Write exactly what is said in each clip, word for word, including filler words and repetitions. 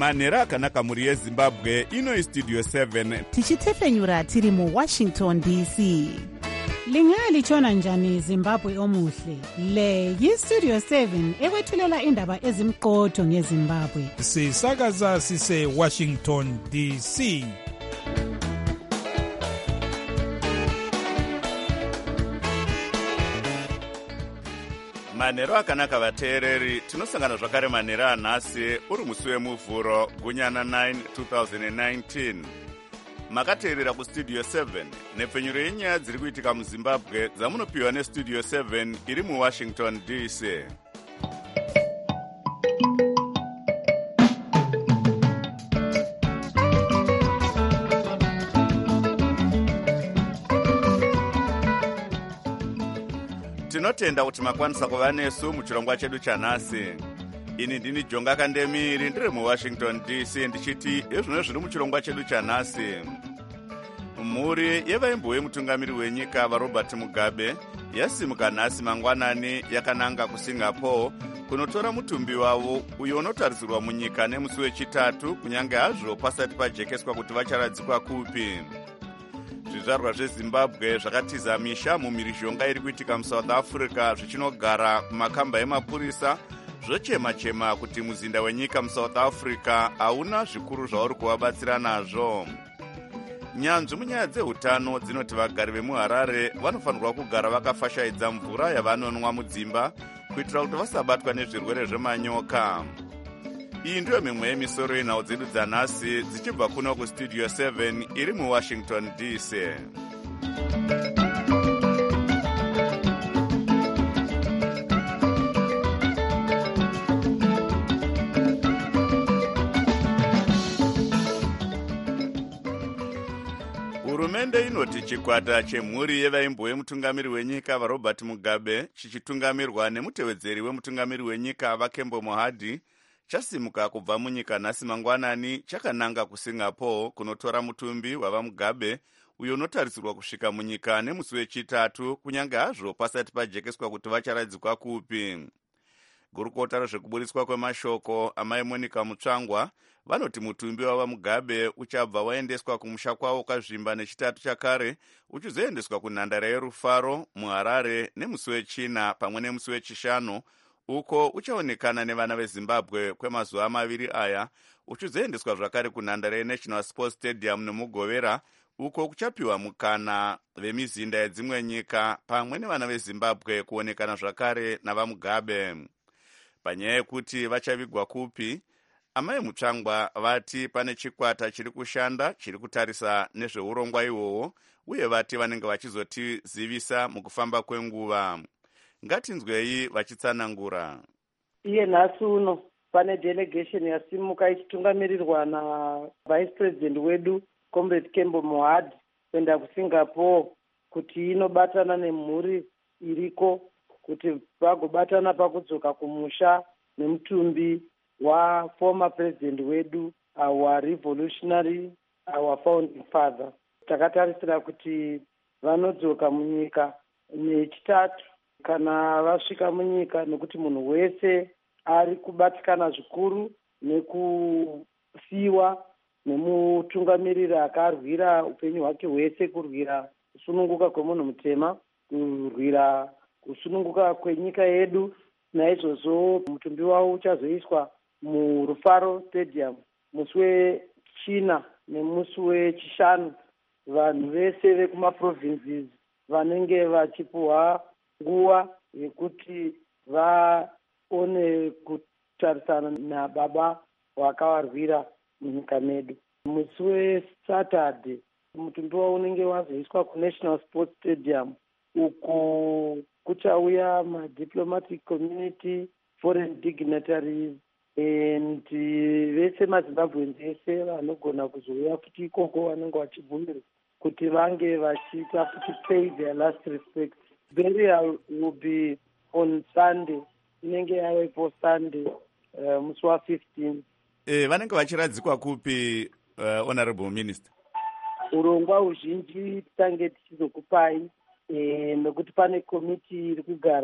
manhero akanaka mhuri yezimbabwe. Ino istudio seven tichitefenyura tiri muwashington D C. Lingalitshona njani Zimbabwe omuhle? Le yistudio seven ekwethulela indaba ezimqotho ngeZimbabwe. Sisakaza sise Washington D C. manhero akanaka vateereri, tinosangana zvakare manhero anhasi uri musi wemuvhuro gunyana nine twenty nineteen. Makateerera kustudio seven nepfenyuro yenyaya dziri kuitika muzimbabwe dzamunopiwa nestudio seven iri muwashington D C. Tinotenda kuti makwanisa kuva nesu muchirongwa chedu chanhasi. Ini ndini Jonga Kandemiri ndiri muwashington D C ndichiti ezvino zviri muchirongwa chedu chanhasi. Mhuri yevaimbo vemutungamiri wenyika vaRobert Mugabe yasimuka nhasi mangwanani yakananga kuSingapore kunotora mutumbi wavo uyo unotarisirwa munyika nemusi wechitatu kunyange hazvo pasati pajekeswa kuti vacharadzikwa kupi. Zvizvarwa zveZimbabwe zvakatiza misha mumhirizhonga iri kuitika muSouth Africa zvichinogara kumakamba emapurisa zvochema-chema kuti muzinda wenyika muSouth Africa hauna zvikuru zvauri kuvabatsira nazvo. Nyanzvi munyaya dzeutano dzinoti vagari vemuHarare vanofanirwa kugara vakafashaidza mvura yavanonwa mudzimba kuitira kuti vasabatwa nezvirwere zvemanyoka. Iyi ndiyo mimwe yemisoro yenhau dzedu dzanhasi dzichibva kuno kustudio seven iri muwashington D C. Hurumende inoti chikwata chemhuri yevaimbo vemutungamiri wenyika vaRobert Mugabe chichitungamirwa nemutevedzeri wemutungamiri wenyika vaKembo Mohadi chasimuka kubva munyika nhasi mangwanani chakananga kuSingapore kunotora mutumbi wavaMugabe uyo unotarisirwa kusvika munyika nemusi wechitatu kunyange hazvo pasati pajekeswa kuti vacharadzikwa kupi. Gurukota rezvekuburiswa kwemashoko amai Monica Mutsvangwa vanoti mutumbi wavaMugabe uchabva waendeswa kumusha kwavo kazvimba nechitatu chakare uchizoendeswa kunhandare yerufaro muHarare nemusi wechina pamwe nemusi wechishanu uko uchaonekana nevana veZimbabwe kwemazuva maviri aya uchizoendeswa zvakare kunhandare yeNational Sports Stadium nemugovera uko kuchapiwa mukana vemizinda yedzimwe nyika pamwe nevana veZimbabwe kuonekana zvakare navaMugabe. Panyaya yekuti vachavigwa kupi, amai Mutsvangwa vati pane chikwata chiri kushanda chiri kutarisa nezveurongwa ihwohwo uye vati vanenge vachizotizivisa mukufamba kwenguva. Ngatinzwei vachitsanangura. Iye nhasi uno pane delegation yasimuka ichitungamirirwa navice president wedu Comrade Kembo Mohadi kuenda kuSingapore kuti inobatana nemhuri iriko kuti vagobatana pakudzoka kumusha nemutumbi wa former president wedu our revolutionary our founding father. Takatarisira kuti vanodzoka munyika nechitatu kana vasvika munyika nekuti munhu wese ari kubatikana zvikuru nekusiiwa nemutungamiriri akarwira upenyu hwake hwese kurwira kusununguka kwemunhu mutema, kurwira kusununguka kwenyika yedu. Naizvozvo mutumbi wavo uchazoiswa murufaro stadium musi wechina nemusi wechishanu. Vanhu vese vekumaprovinces vanenge vachipuhwa nguva yekuti vaone kutarisana nababa wakavarwira munyika medu. Musi weSaturday mutumbi wavo unenge wazoiswa kuNational Sports Stadium uko kuchauya madiplomatic community, foreign dignitaries and vese maZimbabweans ese vanogona kuzouya futi ikoko vanenge vachibvumirwa kuti vange vachiita futi pay their last respect. Burial will be on Sunday, inenge yavepo Sunday uh, musi wa fifteen. Eh, vanenge vachiradzikwa kupi uh, honorable minister? Urongwa huzhinji tange tichizokupai eh, nekuti pane komiti iri kugara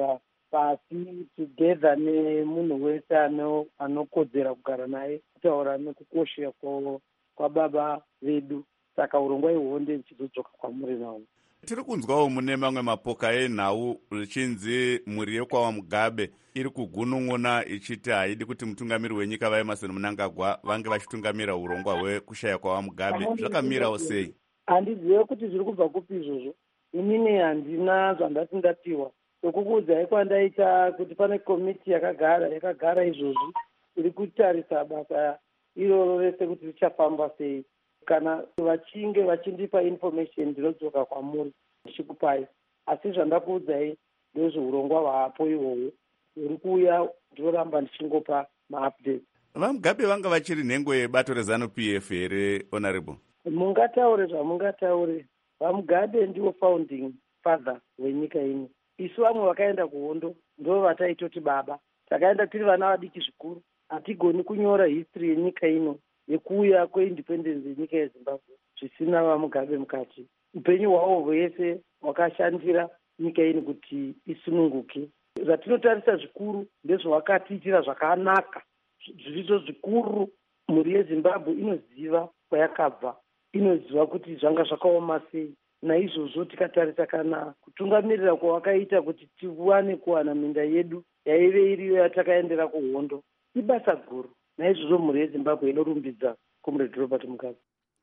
pasi together nemunhu wese anokodzera kugara naye kutaura nekukoshera kwababa vedu. Saka urongwa ihwohwo ndichizodzoka kwamuri nawo. Tiri kunzwawo mune mamwe mapoka enhau zvichinzi mhuri yekwawa Mugabe iri kugunun'una ichiti haidi kuti mutungamiri wenyika vaEmmerson Mnangagwa vange vachitungamira urongwa hwekushaya kwawa Mugabe. Zvakamirawo sei? Handizive kuti zviri kubva kupi izvozvo. Inini handina zvandati ndapiwa. Sokukuudzai kwandaita kuti pane komiti yakagara yakagara izvozvi iri kutarisa basa iroro rese kuti richafamba sei. Kana vachinge vachindipa information ndinodzoka kwamuri ndichikupai. Asi zvandakuudzai ndezveurongwa hwapo ihwohwo uri kuuya, ndinoramba ndichingopa maupdate. VaMugabe vanga vachiri nhengo yebato reZANU P F here, honorable? Mungataure zvamungataure. VaMugabe ndiwo founding father wenyika ino. Isu vamwe vakaenda kuhondo ndo vataitoti baba. Takaenda tiri vana vadiki zvikuru. Hatigoni kunyora history yenyika ino yekuuya kweindependence yenyika yeZimbabwe zvisina VaMugabe mukati. Upenyu hwavo hwese hwakashandira nyika ino kuti isununguke. Zvatinotarisa zvikuru ndezvavakatiitira zvakanaka. Zvirizo zvikuru mhuri yeZimbabwe inoziva kwayakabva, inoziva kuti zvanga zvakaoma sei. Naizvozvo tikatarisa kana kutungamirira kwavakaita kuti tiwane kuwana minda yedu yaive iriyo yatakaendera kuhondo ibasa guru. Naizvozvo mhuri yeZimbabwe inorumbidza Comrade Robert Mugabe.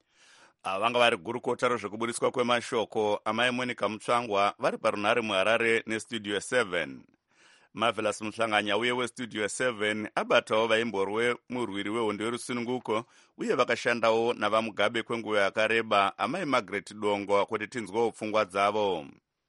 Vanga vari gurukota rozvekuburitswa kwemashoko amai Monica Mutsvangwa vari parunhare muHarare nestudio seven. Marvelous Muhlanganya uye westudio seven abatawo vaimborwe murwiri wehondo yerusununguko uye vakashandawo navaMugabe kwenguva yakareba amai Margaret Dongwa kuti tinzwewo pfungwa dzavo.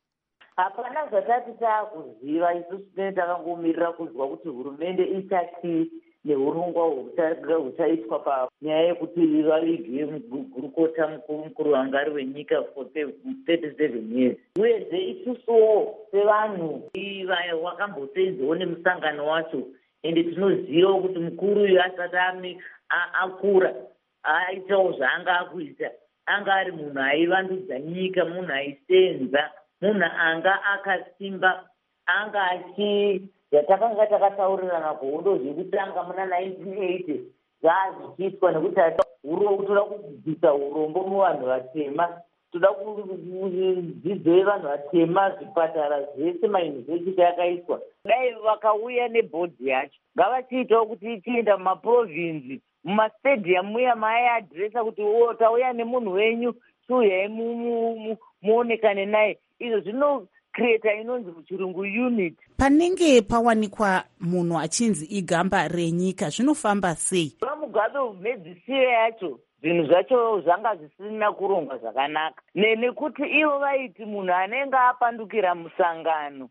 Hapana zvatati taakuziva, isusu tinenge takangomirira kunzwa kuti hurumende ichati neurongwa huchaitwa panyaya yekuti vavige gurukota mukuru mukuru wangari wenyika for thirty-seven years. Uyezve isusuwo sevanhu wakambosenzewo nemusangano wacho, ende tinozivawo kuti mukuru uyu asati akura aitawo zvaanga akuita. Anga ari munhu aivandudza nyika, munhu aisenza, munhu anga akasimba, anga achi yatakanga takataurirana kuhondo zvekutanga muna nineteen eighty zvaazvichiitwa nekuti toda kudzidzisa urombo muvanhu vatema, toda kudzidzo yevanhu vatema, zvipatara zvese, mayunivhesiti yakaiswa. Dai vakauya nebhodhi yacho ngavachiitawo kuti ichienda mumaprovinzi, mumastadium muya maaiadhiresa kuti tauya nemunhu wenyu chiuyai muonekane naye. Izvo zvino creator inonzi muchirungu unit. Panenge pawanikwa munhu achinzi igamba renyika zvinofamba sei? VaMugabe medzisire yacho zvinhu zvacho zvanga zvisina kurongwa zvakanaka, nekuti ivo vaiti munhu anenge apandukira musangano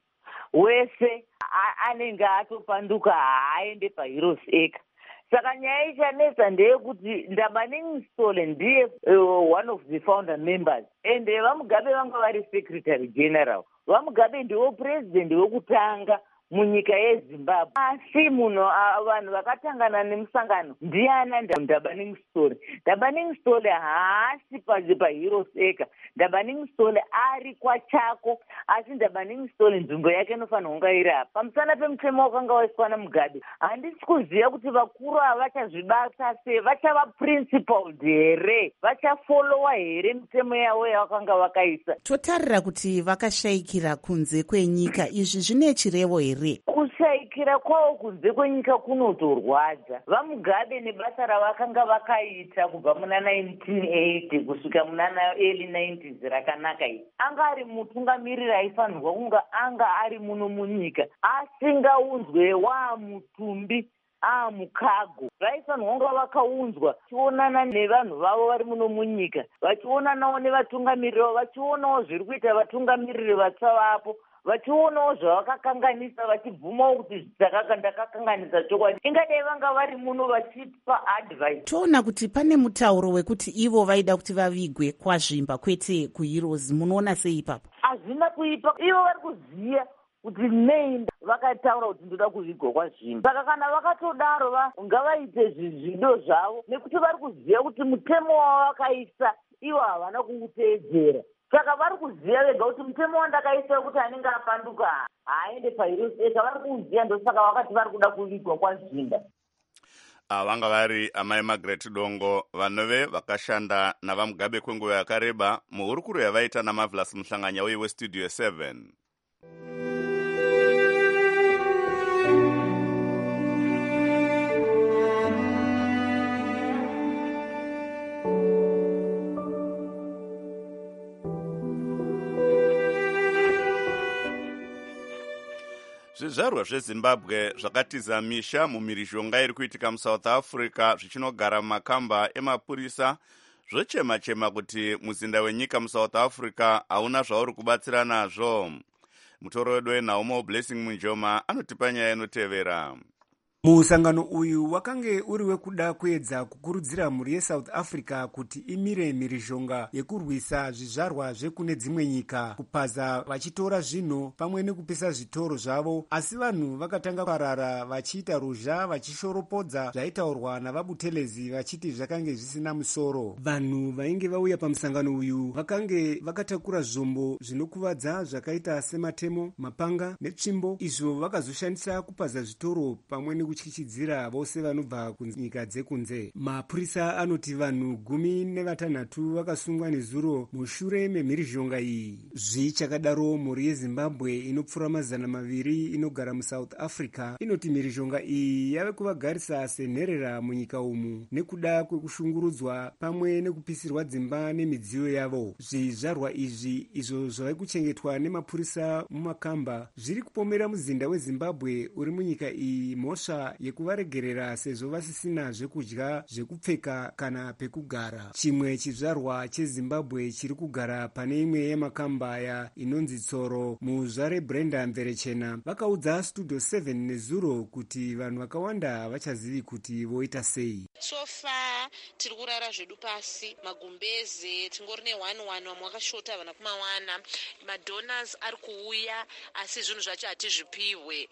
wese anenge atopanduka haaende paHeroes Acre. Saka nyaya ichanetsa ndeyekuti Ndabaningi Stole ndiye uh, one of the founder members, and VaMugabe vanga vari secretary general. VaMugabe ndiwo president wekutanga munyika yeZimbabwe. Asi munhu vanhu vakatangana nemusangano ndiana Ndabaningi Stole. Ndabaningi Stole haasi paHeroes Acre. Ndabaningi Stole ari kwachako, asi Ndabaningi Stole nzvimbo yake inofanira kunga iri apa. Pamusana pemutemo wakanga waiswa naMugabe, handisi kuziva kuti vakuru ava vachazvibata sei, vachava principled here, vachafolowa here mitemo yavo yavakanga vakaisa. Totarira kuti vakashayikira kunze kwenyika, izvi zvine chirevo here? Kushayikira kwavo kunze kwenyika kunotorwadza. VaMugabe nebasa ravakanga vakaita kubva muna nineteen eighty kusvika muna early nineties rakanaka iri, anga ari mutungamiriri aifanirwa kunga anga ari muno munyika, asingaunzwe waamutumbi aamukago. Vaifanirwa kunga vakaunzwa vachionana nevanhu vavo vari muno munyika, vachionanawo nevatungamiriri vavo, vachionawo zviri kuita vatungamiriri vatsva vapo, vachionawo zvavakakanganisa, vachibvumawo kuti ndakakanganisa chokwadi. Ingadai vanga vari muno vachipa advice. Toona kuti pane mutauro wekuti ivo vaida kuti vavigwe kwazvimba kwete kuHeroes. Munoona sei ipapo? Hazvina kuipa. Ivo vari kuziya kuti nei vakataura kuti ndoda kuvigwa kwazvimba. Saka kana vakatodaro ngavaite zvido zvavo, nekuti vari kuziya kuti mutemo wavakaisa ivo havana kuuteedzera. saka vari kuziva vega kuti mutemo wandakaisa kuti anenge apanduka haaende pairoseka vari kuuziva, ndosaka vakati vari kuda kuvigwa kwazvinda. Vanga vari amai Margaret Dongo, vanove vakashanda navaMugabe kwenguva yakareba muhurukuro yavaita naMarvelous Muhlanganya uye weStudio seven. Zvizvarwa zveZimbabwe zvakatiza misha mumhirizhonga iri kuitika muSouth Africa zvichinogara mumakamba emapurisa zvochema-chema kuti muzinda wenyika muSouth Africa hauna zvauri kubatsira nazvo. Mutoro wedu weNaumo Blessing Munjoma anotipa nyaya inotevera. Musangano uyu wakange uri wekuda kuedza kukurudzira mhuri yeSouth Africa kuti imire mhirizhonga yekurwisa zvizvarwa zvekune dzimwe nyika kupaza vachitora zvinhu pamwe nekupisa zvitoro zvavo, asi vanhu vakatanga parara vachiita ruzha vachishoropodza zvaitaurwa navabutelezi vachiti zvakange zvisina musoro. Vanhu vainge vauya pamusangano uyu vakange vakatakura zvombo zvinokuvadza zvakaita sematemo, mapanga netsvimbo, izvo vakazoshandisa kupaza zvitoro pamwe nekuchi chichidzira vose vanobva kunyika dzekunze. Mapurisa anoti vanhu gumi nevatanhatu vakasungwa nezuro mushure memhirizhonga iyi. Zvichakadaro, mhuri yeZimbabwe inopfuura mazana maviri inogara muSouth Africa inoti mhirizhonga iyi yave kuvagarisa senherera munyika umu nekuda kwekushungurudzwa pamwe nekupisirwa dzimba nemidziyo yavo. Zvizvarwa izvi izvo zvave kuchengetwa nemapurisa mumakamba zviri kupomera muzinda weZimbabwe uri munyika iyi mhosva yekuvaregerera sezvo vasisina zvekudya, zvekupfeka kana pekugara. Chimwe chizvarwa cheZimbabwe chiri kugara pane imwe yemakamba aya inonzi Tsoro muzvare Brenda Mverechena vakaudza Studio seven nezuro kuti vanhu vakawanda havachazivi kuti voita sei. Sofa tiri kurara zvedu pasi, magumbeze tingori ne-one one, vamwe vakashota vana kumawana, madonors ari kuuya asi zvinhu zvacho hatizvipiwe,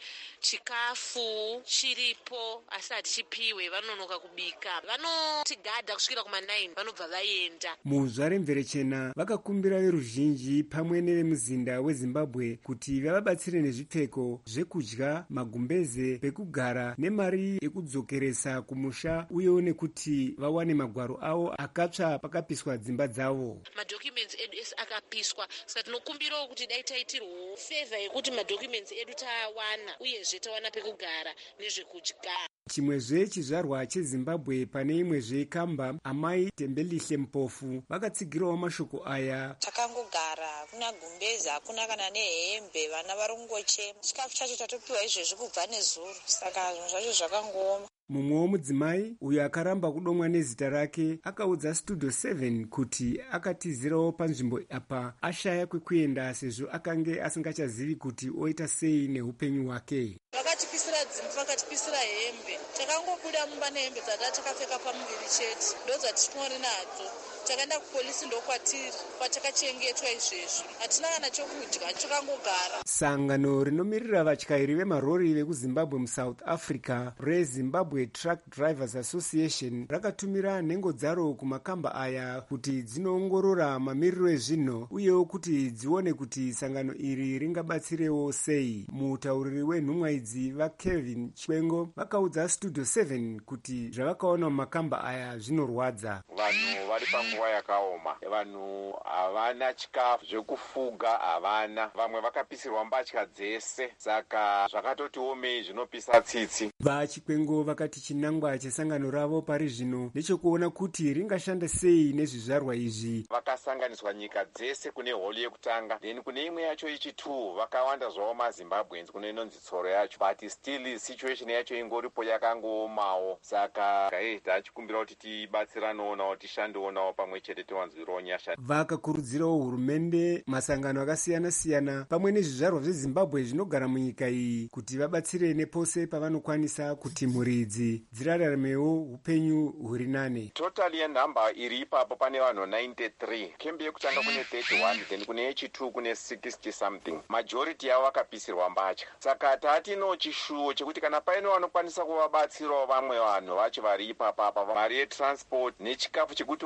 chikafu chiripo asi hatichipiwe, vanonoka kubika, vanotigadha kusvikira kuma-nine vanobva vaenda. Muzvare Mverechena vakakumbira veruzhinji pamwe nevemuzinda weZimbabwe kuti vavabatsire nezvipfeko, zvekudya, magumbeze, pekugara nemari yekudzokeresa kumusha uyewo nekuti vawane magwaro avo akatsva pakapiswa dzimba dzavo. Madocuments edu ese akapiswa, saka tinokumbirawo kuti dai taitirwo favor yekuti madocuments edu tawana uyezve tawana pekugara nezvekudya. Chimwezve chizvarwa cheZimbabwe pane imwezve kamba, amai Tembelihle Mpofu vakatsigirawo mashoko aya. Takangogara, kuna gumbezi, hakuna kana nehembe, vana vari kungochema. Chikafu chacho tatopiwa izvezvi kubva nezuro, saka zvinhu zvacho zvakangooma. Mumwewo mudzimai uyo akaramba kudomwa nezita rake akaudza Studio seven kuti akatizirawo panzvimbo apa ashaya kwekuenda sezvo akange asingachazivi kuti oita sei neupenyu hwake. Vakatipisira dzimba, vakatipisira hembe, takangobuda mumba nehembe dzata takapfeka pamuviri chete, ndodzatitori nadzo. Takaenda kupolisi ndokwatiri kwatakachengetwa izvezvi, hatina kana chokudya, takangogara. Sangano rinomirira vatyairi vemarori vekuZimbabwe muSouth Africa reZimbabwe Truck Drivers Association rakatumira nhengo dzaro kumakamba aya kuti dzinoongorora mamiriro ezvinhu uyewo kuti dzione kuti sangano iri ringabatsirewo sei. Mutauriri wenhumwa idzi vaKevin Chwengo vakaudza Studio seven kuti zvavakaona mumakamba aya zvinorwadza. Vanhu vari panguva yakaoma, vanhu havana chikafu, zvekufuga havana, vamwe vakapisirwa mbatya dzese, saka zvakatoti omei zvinopisa tsitsi. VaChikwengo vakati chinangwa chesangano ravo pari zvino nechekuona kuti ringashanda sei nezvizvarwa izvi. Vakasanganiswa nyika dzese kune holi yekutanga, then kune imwe yacho ichitu vakawanda zvavo maZimbabweans kune inonzi Tsoro yacho, but still situation yacho ingoripo yakangoomawo, saka hey, tachikumbira kuti tibatsiranowo tishandewo pamwe chete tiwanzwirewo nyasha. Vakakurudzirawo hurumende, masangano akasiyana-siyana pamwe nezvizvarwa zveZimbabwe zvinogara munyika iyi kuti vabatsire nepose pavanokwanisa kuti mhuri idzi dziraramewo upenyu huri nane. Totally yenhamba iri ipapo pane vanhu ninety-three, kembi yekutanga kune thirty-one, then kune yechitu kune sixty something. Majority yavo vakapisirwa mbatya, saka tatino chishuwo chekuti kana paino vanokwanisa kuvabatsirawo vamwe vanhu vacho vari ipapapa, mari yetransport nechikafu chekuti vadye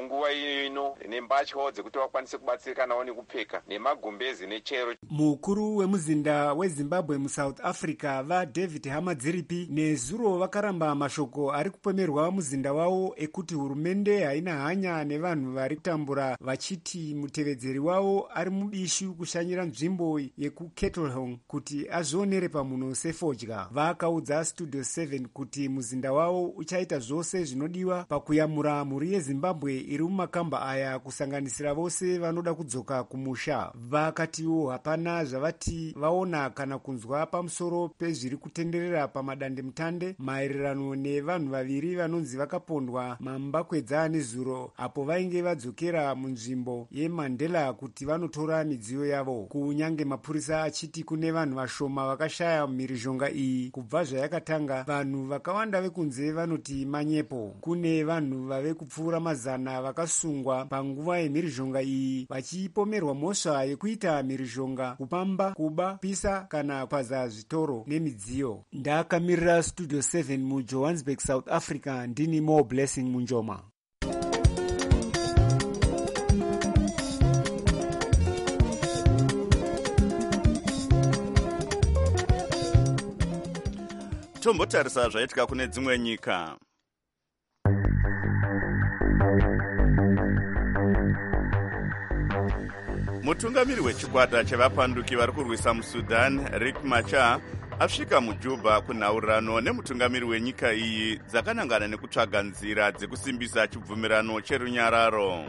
munguva ino nembatyawo dzekuti vakwanise kubatsirikanawo nekupfeka nemagumbezi nechero. Mukuru wemuzinda weZimbabwe muSouth Africa vaDavid Hamadziripi nezuro vakaramba mashoko ari kupomerwa muzinda wavo ekuti hurumende haina hanya nevanhu vari kutambura, vachiti mutevedzeri wavo ari mubishu kushanyira nzvimbo yekuKettlehong kuti azvionere pamhuno sefodya. Vakaudza Studio seven kuti muzinda wavo uchaita zvose zvinodiwa pakuyamura mhuri yeZimbabwe iri mumakamba aya kusanganisira vose vanoda kudzoka kumusha. Vakatiwo hapana zvavati vaona kana kunzwa pamusoro pezviri kutenderera pamadandemutande maererano nevanhu vaviri vanonzi vakapondwa mambakwedza nezuro apo vainge vadzokera munzvimbo yeMandela kuti vanotora midziyo yavo. Kunyange mapurisa achiti kune vanhu vashoma vakashaya mhirizhonga iyi kubva zvayakatanga, vanhu vakawanda vekunze vanoti manyepo. Kune vanhu vave kupfuura mazana vakasungwa panguva yemhirizhonga iyi vachipomerwa mhosva yekuita mhirizhonga, kupamba, kuba, pisa kana kupaza zvitoro nemidziyo. Ndakamirira Studio seven muJohannesburg, South Africa, ndini More Blessing Munjoma. Tombotarisa zvaitika kune dzimwe nyika. Mutungamiri wechikwata chevapanduki vari kurwisa muSudan, Riek Machar, asvika muJuba kunhaurirano nemutungamiri wenyika iyi dzakanangana nekutsvaga nzira dzekusimbisa chibvumirano cherunyararo.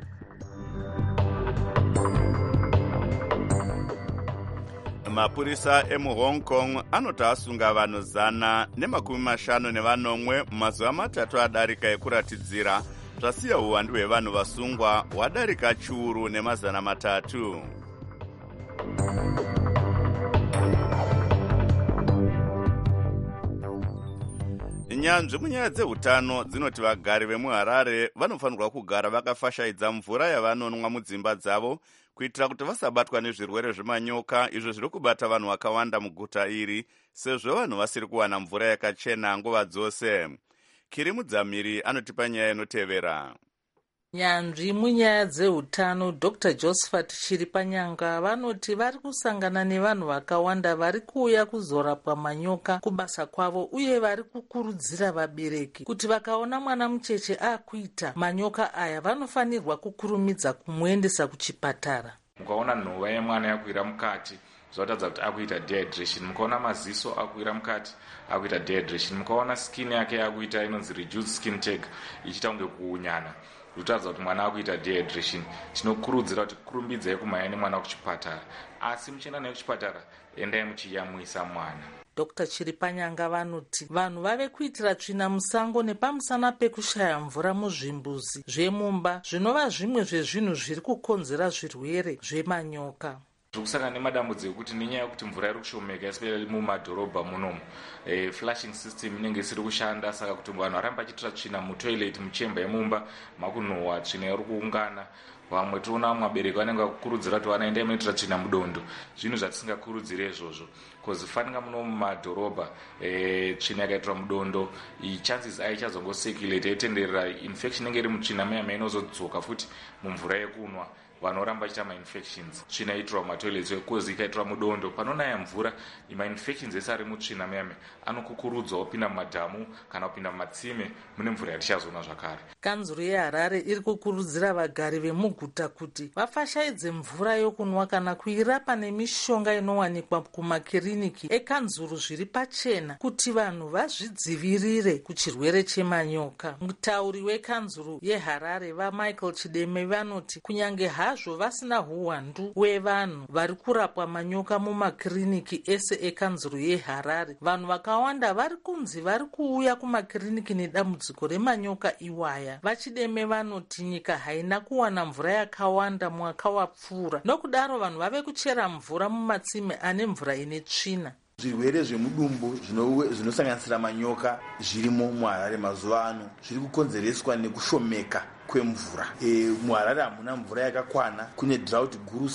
Mapurisa emuHong Kong anoti asunga vanhu zana nemakumi mashanu nevanomwe mumazuva matatu adarika ekuratidzira, zvasiya uwandu hwevanhu vasungwa hwadarika chiuru nemazana matatu. Nyanzvi munyaya dzeutano dzinoti vagari vemuHarare vanofanirwa kugara vakafashaidza mvura yavanonwa mudzimba dzavo kuitira kuti vasabatwa nezvirwere zvemanyoka izvo zviri kubata vanhu vakawanda muguta iri, sezvo vanhu vasiri kuwana mvura yakachena nguva dzose. Kiri Mudzamiri anotipa nyaya inotevera. Nyanzvi munyaya dzeutano Doctor Josephat Chiripanyanga vanoti vari kusangana nevanhu vakawanda vari kuuya kuzorapwa manyoka kubasa kwavo, uye vari kukurudzira vabereki kuti vakaona mwana mucheche akuita manyoka aya vanofanirwa kukurumidza kumuendesa kuchipatara. Mukaona nhova yemwana yakuira mukati zvatadza kuti akuita dehydration, mukaona maziso akuira mukati akuita dehydration, mukaona skin yake yakuita inonzi reduced skin tag ichiita kunge kuunyana zvotaridza kuti mwana akuita dehydration. Tinokurudzira kuti kurumbidzai kumhanya nemwana kuchipatara, asi muchienda naye kuchipatara endai muchiyamwisa mwana. Doctor Chiripanyanga vanoti vanhu vave kuitira tsvina musango nepamusana pekushaya mvura muzvimbuzi zvemumba zvinova zvimwe zvezvinhu zviri kukonzera zvirwere zvemanyoka. Zvokusangana nemadambudziko ekuti nenyaya yekuti mvura iri kushomeka especially mumadhorobha munomu, e, flushing system inenge isiri kushanda, saka kuti vanhu varamba vachiitira tsvina mutoilet muchemba yemumba makunhuhwa tsvina iri kuungana. Vamwe toona vamwe vabereki vanenge vakukurudzira kuti vana endai munoitira tsvina mudondo, zvinhu zvatisingakurudziri izvozvo because fanika muno mumadhorobha e, tsvina yakaitirwa mudondo chances aichazongosirculate aitenderera infection inenge iri mutsvina maya mainozodzoka futi mumvura yekunwa, vanoramba vachiita mainfections. Tsvina itirwa mumatoilets kozi ikaitirwa mudondo panonaya mvura, mainfections ese ari mutsvina meme anokukurudzwa kupinda mumadhamu kana kupinda mumatsime mune mvura yatichazoona zvakare. Kanzuru yeHarare iri kukurudzira vagari vemuguta kuti vafashaidze mvura yokunwa kana kuirapa nemishonga inowanikwa kumakiriniki ekanzuru zviri pachena kuti vanhu vazvidzivirire kuchirwere chemanyoka. Mutauri wekanzuru yeHarare vaMichael Chideme vanoti kunyange hazvo vasina huwandu hwevanhu vari kurapwa manyoka mumakiriniki ese ekanzuru yeHarare, vanhu vakawanda vari kunzi vari kuuya kumakiriniki nedambudziko remanyoka iwaya. Vachideme vanoti nyika haina kuwana mvura yakawanda mwaka wapfuura, nokudaro vanhu vave kuchera mvura mumatsime ane mvura ine tsvina. Zvirwere zvemudumbu zvinosanganisira manyoka zvirimo muHarare mazuva ano zviri kukonzereswa nekushomeka kwemvura. E, muHarare hamuna mvura yakakwana, kune drought gurusa,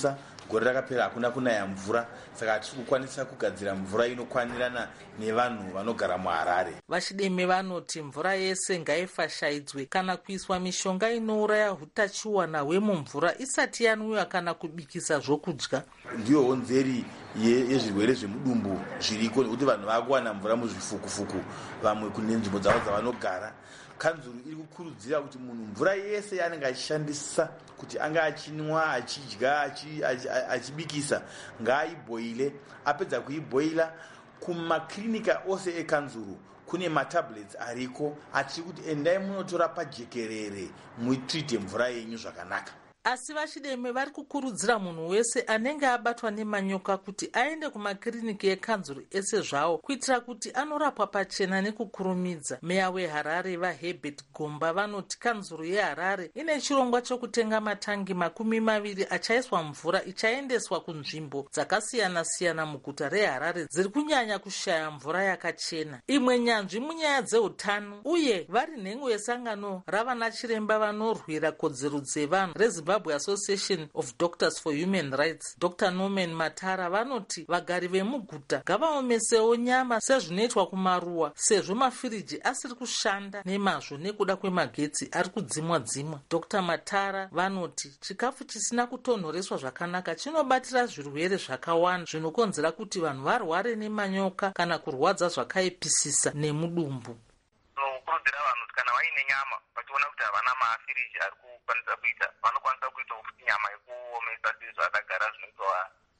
gore rakapera hakuna kunaya mvura, saka tiri kukwanisa kugadzira mvura inokwanirana nevanhu vanogara muHarare. Vachideme vanoti mvura yese ngaifashaidzwe kana kuiswa mishonga inouraya hutachiwana hwemumvura isati yanwiwa kana kubikisa zvokudya. Ndiyo honzeri yezvirwere zvemudumbu zviriko, nekuti vanhu vakuwana mvura muzvifukufuku, vamwe kune nzvimbo dzavo dzavanogara. Kanzuru iri kukurudzira kuti munhu mvura yese yaanenge achishandisa kuti anga achinwa, achidya, achibikisa ngaaibhoile. Apedza kuibhoila, kumaklinika ose ekanzuru kune matablets ariko atiri kuti endai munotora pajekerere muitrite mvura yenyu zvakanaka. Asi vachideme vari kukurudzira munhu wese anenge abatwa nemanyoka kuti aende kumakiriniki ekanzuru ese zvawo kuitira kuti anorapwa pachena nekukurumidza. Meya weHarare vaHerbert Gomba vanoti kanzuru yeHarare ine chirongwa chokutenga matangi makumi maviri achaiswa mvura ichaendeswa kunzvimbo dzakasiyana-siyana muguta reHarare dziri kunyanya kushaya mvura yakachena. Imwe nyanzvi munyaya dzeutano uye vari nhengo yesangano ravana chiremba vanorwira kodzero dzevanhu reZimbabwe Association of Doctors for Human Rights, Doctor Norman Matara vanoti vagari vemuguta ngavaomesewo nyama sezvinoitwa kumaruwa sezvo mafiriji asiri kushanda nemazvo nekuda kwemagetsi ari kudzimwa-dzimwa. Doctor Matara vanoti chikafu chisina kutonhoreswa zvakanaka chinobatira zvirwere zvakawanda zvinokonzera kuti vanhu varware nemanyoka kana kurwadza zvakaipisisa nemudumbu. Kurudzira vanhu kuti kana vaine nyama vachiona kuti havana mafiriji ari kukwanisa kuita, vanokwanisa kuita futi nyama yekuomesa sezvo akagara zvinoitwa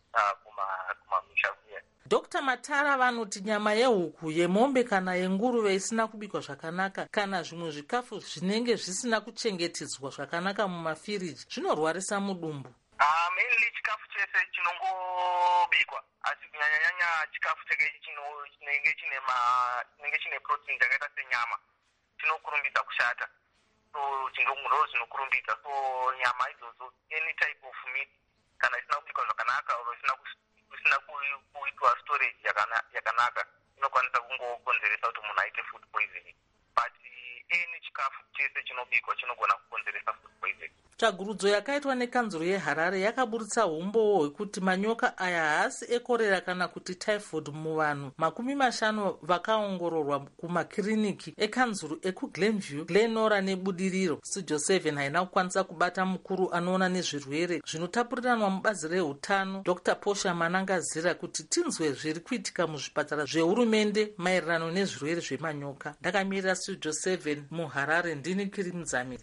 kumamisha kuya. Doctor Matara vanoti nyama yehuku, yemombe kana yenguruve isina kubikwa zvakanaka kana zvimwe zvikafu zvinenge zvisina kuchengetedzwa zvakanaka mumafiriji zvinorwarisa mudumbu. Ah, mainly chikafu chese chinongobikwa, asi kunyanya-nyanya chikafu chake chinenge chine ma chinenge chine protein dzakaita senyama chinokurumbidza kushata. So chingongoro zvinokurumbidza. So nyama idzodzo, any type of meat kana isina kubikwa zvakanaka or isina isina kuitwa storage yakanaka inokwanisa kungokonzeresa kuti munhu aite food poisoning. But any chikafu chese chinobikwa chinogona kukonzeresa food poisoning. Tsvagurudzo yakaitwa nekanzuru yeHarare yakaburitsa umbowo hwekuti manyoka aya haasi ekorera kana kuti typhoid muvanhu makumi mashanu vakaongororwa kumakiriniki ekanzuru ekuGlenview, Glenora neBudiriro. Studio seven haina kukwanisa kubata mukuru anoona nezvirwere zvinotapuriranwa mubazi rehutano Doctor Posha Manangazira kuti tinzwe zviri kuitika muzvipatara zvehurumende maererano nezvirwere zvemanyoka. Ndakamirira Studio seven muHarare, ndini Kiri Muzamiri.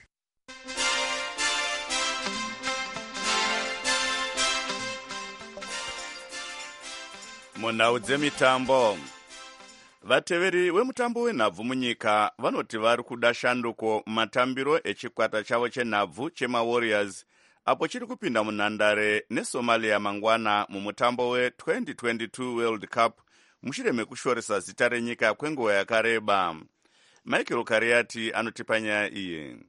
Munhau dzemitambo, vateveri vemutambo wenhabvu munyika vanoti vari kuda shanduko matambiro echikwata chavo chenhabvu chemaWarriors apo chiri kupinda munhandare neSomalia mangwana mumutambo we-twenty twenty-two World Cup mushure mekushoresa zita renyika kwenguva yakareba. Michael Kariati anotipa nyaya iyi.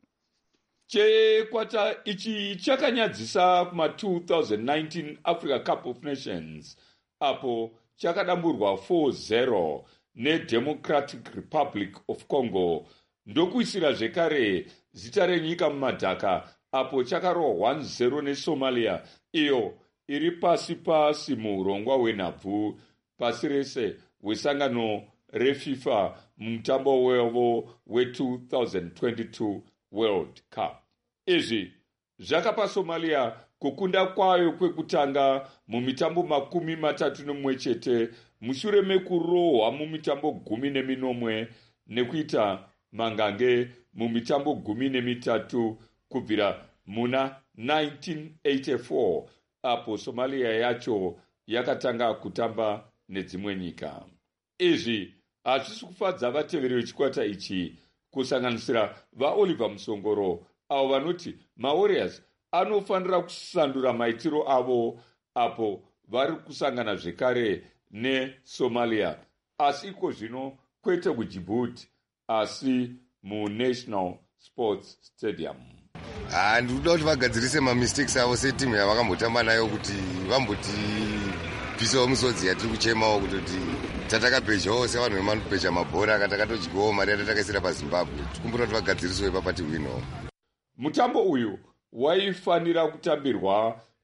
Chikwata ichi chakanyadzisa kuma two thousand nineteen Africa Cup of Nations apo chakadamburwa four zero neDemocratic Republic of Congo ndokuisira zvekare zita renyika mumadhaka apo chakarohwa one zero neSomalia iyo iri pasi pasi muurongwa hwenhabvu pasi rese hwesangano reFIFA mumutambo wavo we-two thousand twenty-two World Cup. Izvi zvakapa Somalia kukunda kwayo kwekutanga mumitambo makumi matatu nemumwe chete mushure mekurohwa mumitambo gumi neminomwe nekuita mangange mumitambo gumi nemitatu kubvira muna nineteen eighty-four apo Somalia yacho yakatanga kutamba nedzimwe nyika. Izvi hazvisi kufadza vateveri vechikwata ichi kusanganisira vaOliver Musongoro avo vanoti maWarriors anofanira kusandura maitiro avo apo vari kusangana zvekare neSomalia, asi iko zvino kwete kuDjibouti asi muNational Sports Stadium. Ah, ndikuda kuti vagadzirise mamistakes avo setimu yavakambotamba nayo kuti vamboti pisawo misodzi yatiri kuchemawo kutoti tatakapechawo sevanhu vemanopecha mabhora akatakatodyiwawo mari yatakaisira paZimbabwe. Tikumbura kuti vagadziriswe papati wino. Mutambo uyu waifanira kutambirwa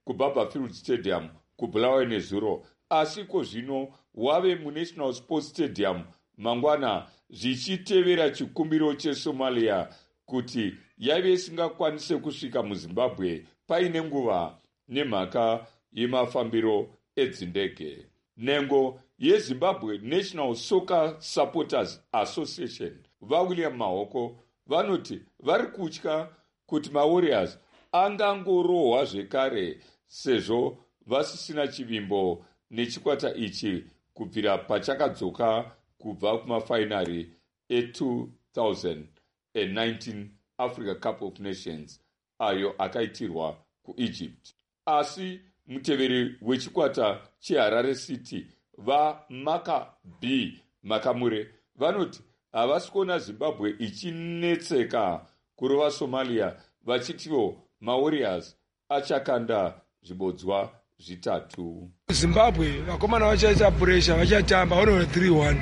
kuBarberfield Stadium kuBulawayo nezuro, asi ko zvino wave muNational Sports Stadium mangwana, zvichitevera chikumbiro cheSomalia kuti yaive isingakwanise kusvika muZimbabwe paine nguva nemhaka yemafambiro edzindege. Nhengo yeZimbabwe National Soccer Supporters Association vaWilliam Mahoko vanoti vari kutya kuti maWarriors angangorohwa zvekare sezvo vasisina chivimbo nechikwata ichi kubvira pachakadzoka kubva kumafainari e-two thousand nineteen Africa Cup of Nations ayo akaitirwa kuEgypt. Asi muteveri wechikwata cheHarare City vaMaka B Makamure vanoti havasi kuona Zimbabwe ichinetseka kurova Somalia, vachitiwo maWarriors achakanda zvibodzwa zvitatu. Zimbabwe vakomana vachaita puresha, vachatamba vanoona three one.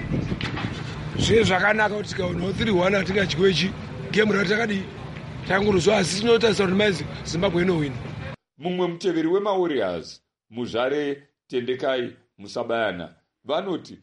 Zve zvakanaka kuti tikaona three one atingadyiwechi game ratakadi tanguruzwa, asi tinotarisa kuti maizi Zimbabwe inowina. Mumwe muteveri wemaWarriors Muzvare Tendekai Musabayana vanoti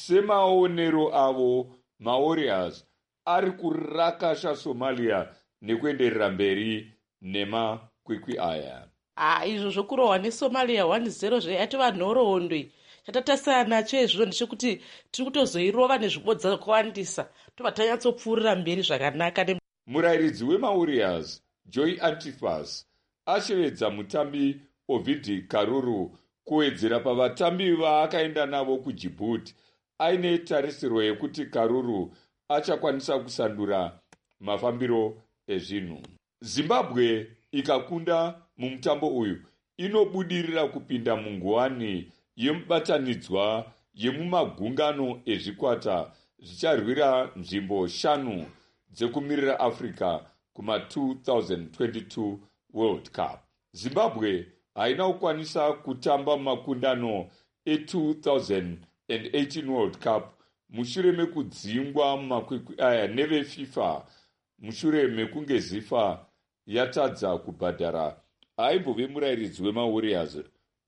semaonero avo maWarriors ari kurakasha Somalia nekuenderera mberi nemakwikwi aya. Ah, izvo zvokurohwa neSomalia one zero zveyati vanhorondwe. Chatatasana nacho izvozvo ndechekuti tiri kutozoirova nezvibodza zvakawandisa tobva tanyatsopfuurira mberi zvakanaka. Murairidzi wemaWarriors Joy Antifas ashevedza mutambi Ovidi Karuru kuwedzera pavatambi vaakaenda navo kuDjibouti aine tarisiro yekuti Karuru achakwanisa kusandura mafambiro ezvinhu. Zimbabwe ikakunda mumutambo uyu inobudirira kupinda munguwani yemubatanidzwa yemumagungano ezvikwata zvicharwira nzvimbo shanu dzekumirira Africa kuma two thousand twenty-two World Cup. Zimbabwe haina kukwanisa kutamba makundano e-two thousand eighteen World Cup mushure mekudzingwa mumakwikwi aya neveFIFA mushure mekunge zifa yatadza kubhadhara aimbove murairidzi wemaWarriors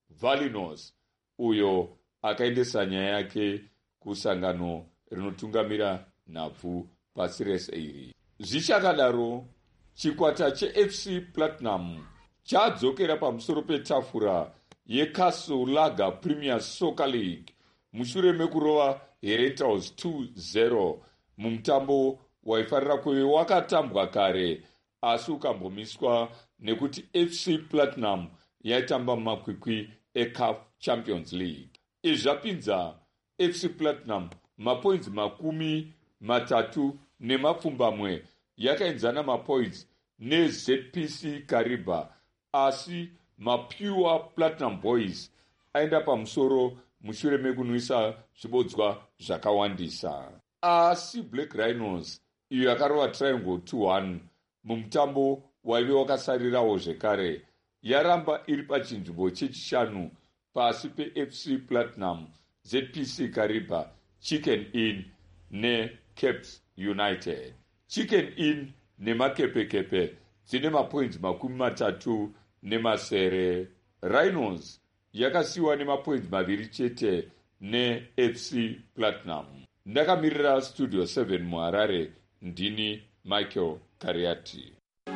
Valinos uyo akaendesa nyaya yake kusangano rinotungamira nhabvu pasi rese iri. Zvichakadaro, chikwata cheF C Platinum chadzokera pamusoro petafura yeCastle Lager Premier Soccer League mushure mekurova Herentals two zero mumutambo waifarira kuve wakatambwa kare asi ukambomiswa nekuti F C Platinum yaitamba mumakwikwi eCAF Champions League. Izvi zvapinza F C Platinum mapoints makumi matatu nemapfumbamwe yakaenzana mapoints neZ P C Kariba, asi maPure Platinum Boys aenda pamusoro mushure mekunwisa zvibodzwa zvakawandisa. Asi Black Rhinos iyo yakarova Triangle two one mumutambo waive wakasarirawo zvekare yaramba iri pachinzvimbo chechishanu pasi peF C Platinum, Z P C Kariba, Chicken Inn neCaps United. Chicken Inn nemakepekepe dzine mapoints makumi matatu nemasere. Rhinos yakasiwa nemapoints maviri chete neF C Platinum. Ndakamirira Studio seven muHarare, ndini Michael Kariati.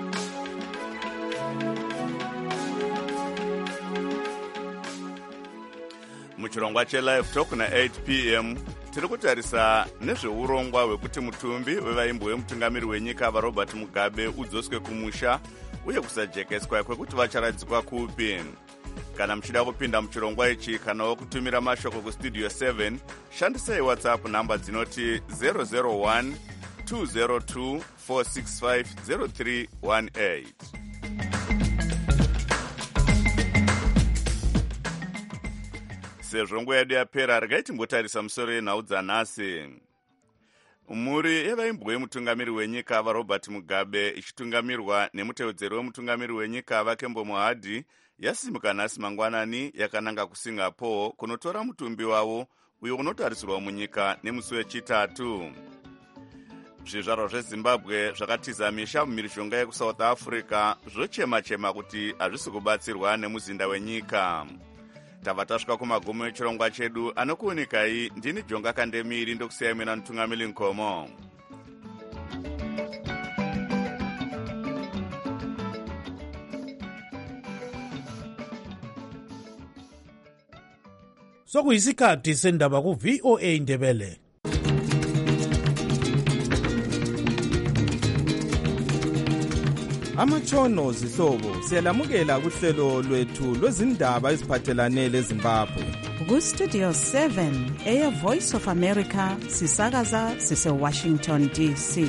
Muchirongwa cheLive Talk na eight p m tiri kutarisa nezveurongwa hwekuti mutumbi wevaimbo vemutungamiri wenyika vaRobert Mugabe udzoswe kumusha uye kusajekeswa kwekuti vacharadzikwa kupi. Kana muchida kupinda muchirongwa ichi kanawo kutumira mashoko kustudio seven, shandisai WhatsApp namba dzinoti zero zero one two zero two four six five zero three one eight. Sezvo nguva yedu yapera, regai timbotarisa musoro yenhau dzanhasi. Mhuri yevaimbwa yemutungamiri wenyika vaRobert Mugabe ichitungamirwa nemutevedzeri wemutungamiri wenyika vaKembo Mohadi yasimuka nhasi mangwanani yakananga kuSingapore kunotora mutumbi wavo uyo unotarisirwa munyika nemusi wechitatu. zvizvarwa zvezimbabwe zvakatiza misha mumhirizhonga yekusouth africa zvochema-chema kuti hazvisi kubatsirwa nemuzinda wenyika. Tava tasvika kumagumo echirongwa chedu, anokuunikai ndini Jonga Kandemiri ndokusiyai mina Mutungamiri Nkomo. Sokuyisikhathi sendaba ku V O A Ndebele. Amatshono zihlobo siyalamukela kuhlelo lwethu lwezindaba eziphathelane leZimbabwe. Ku Studio seven eya Voice of America sisakaza sise Washington D C.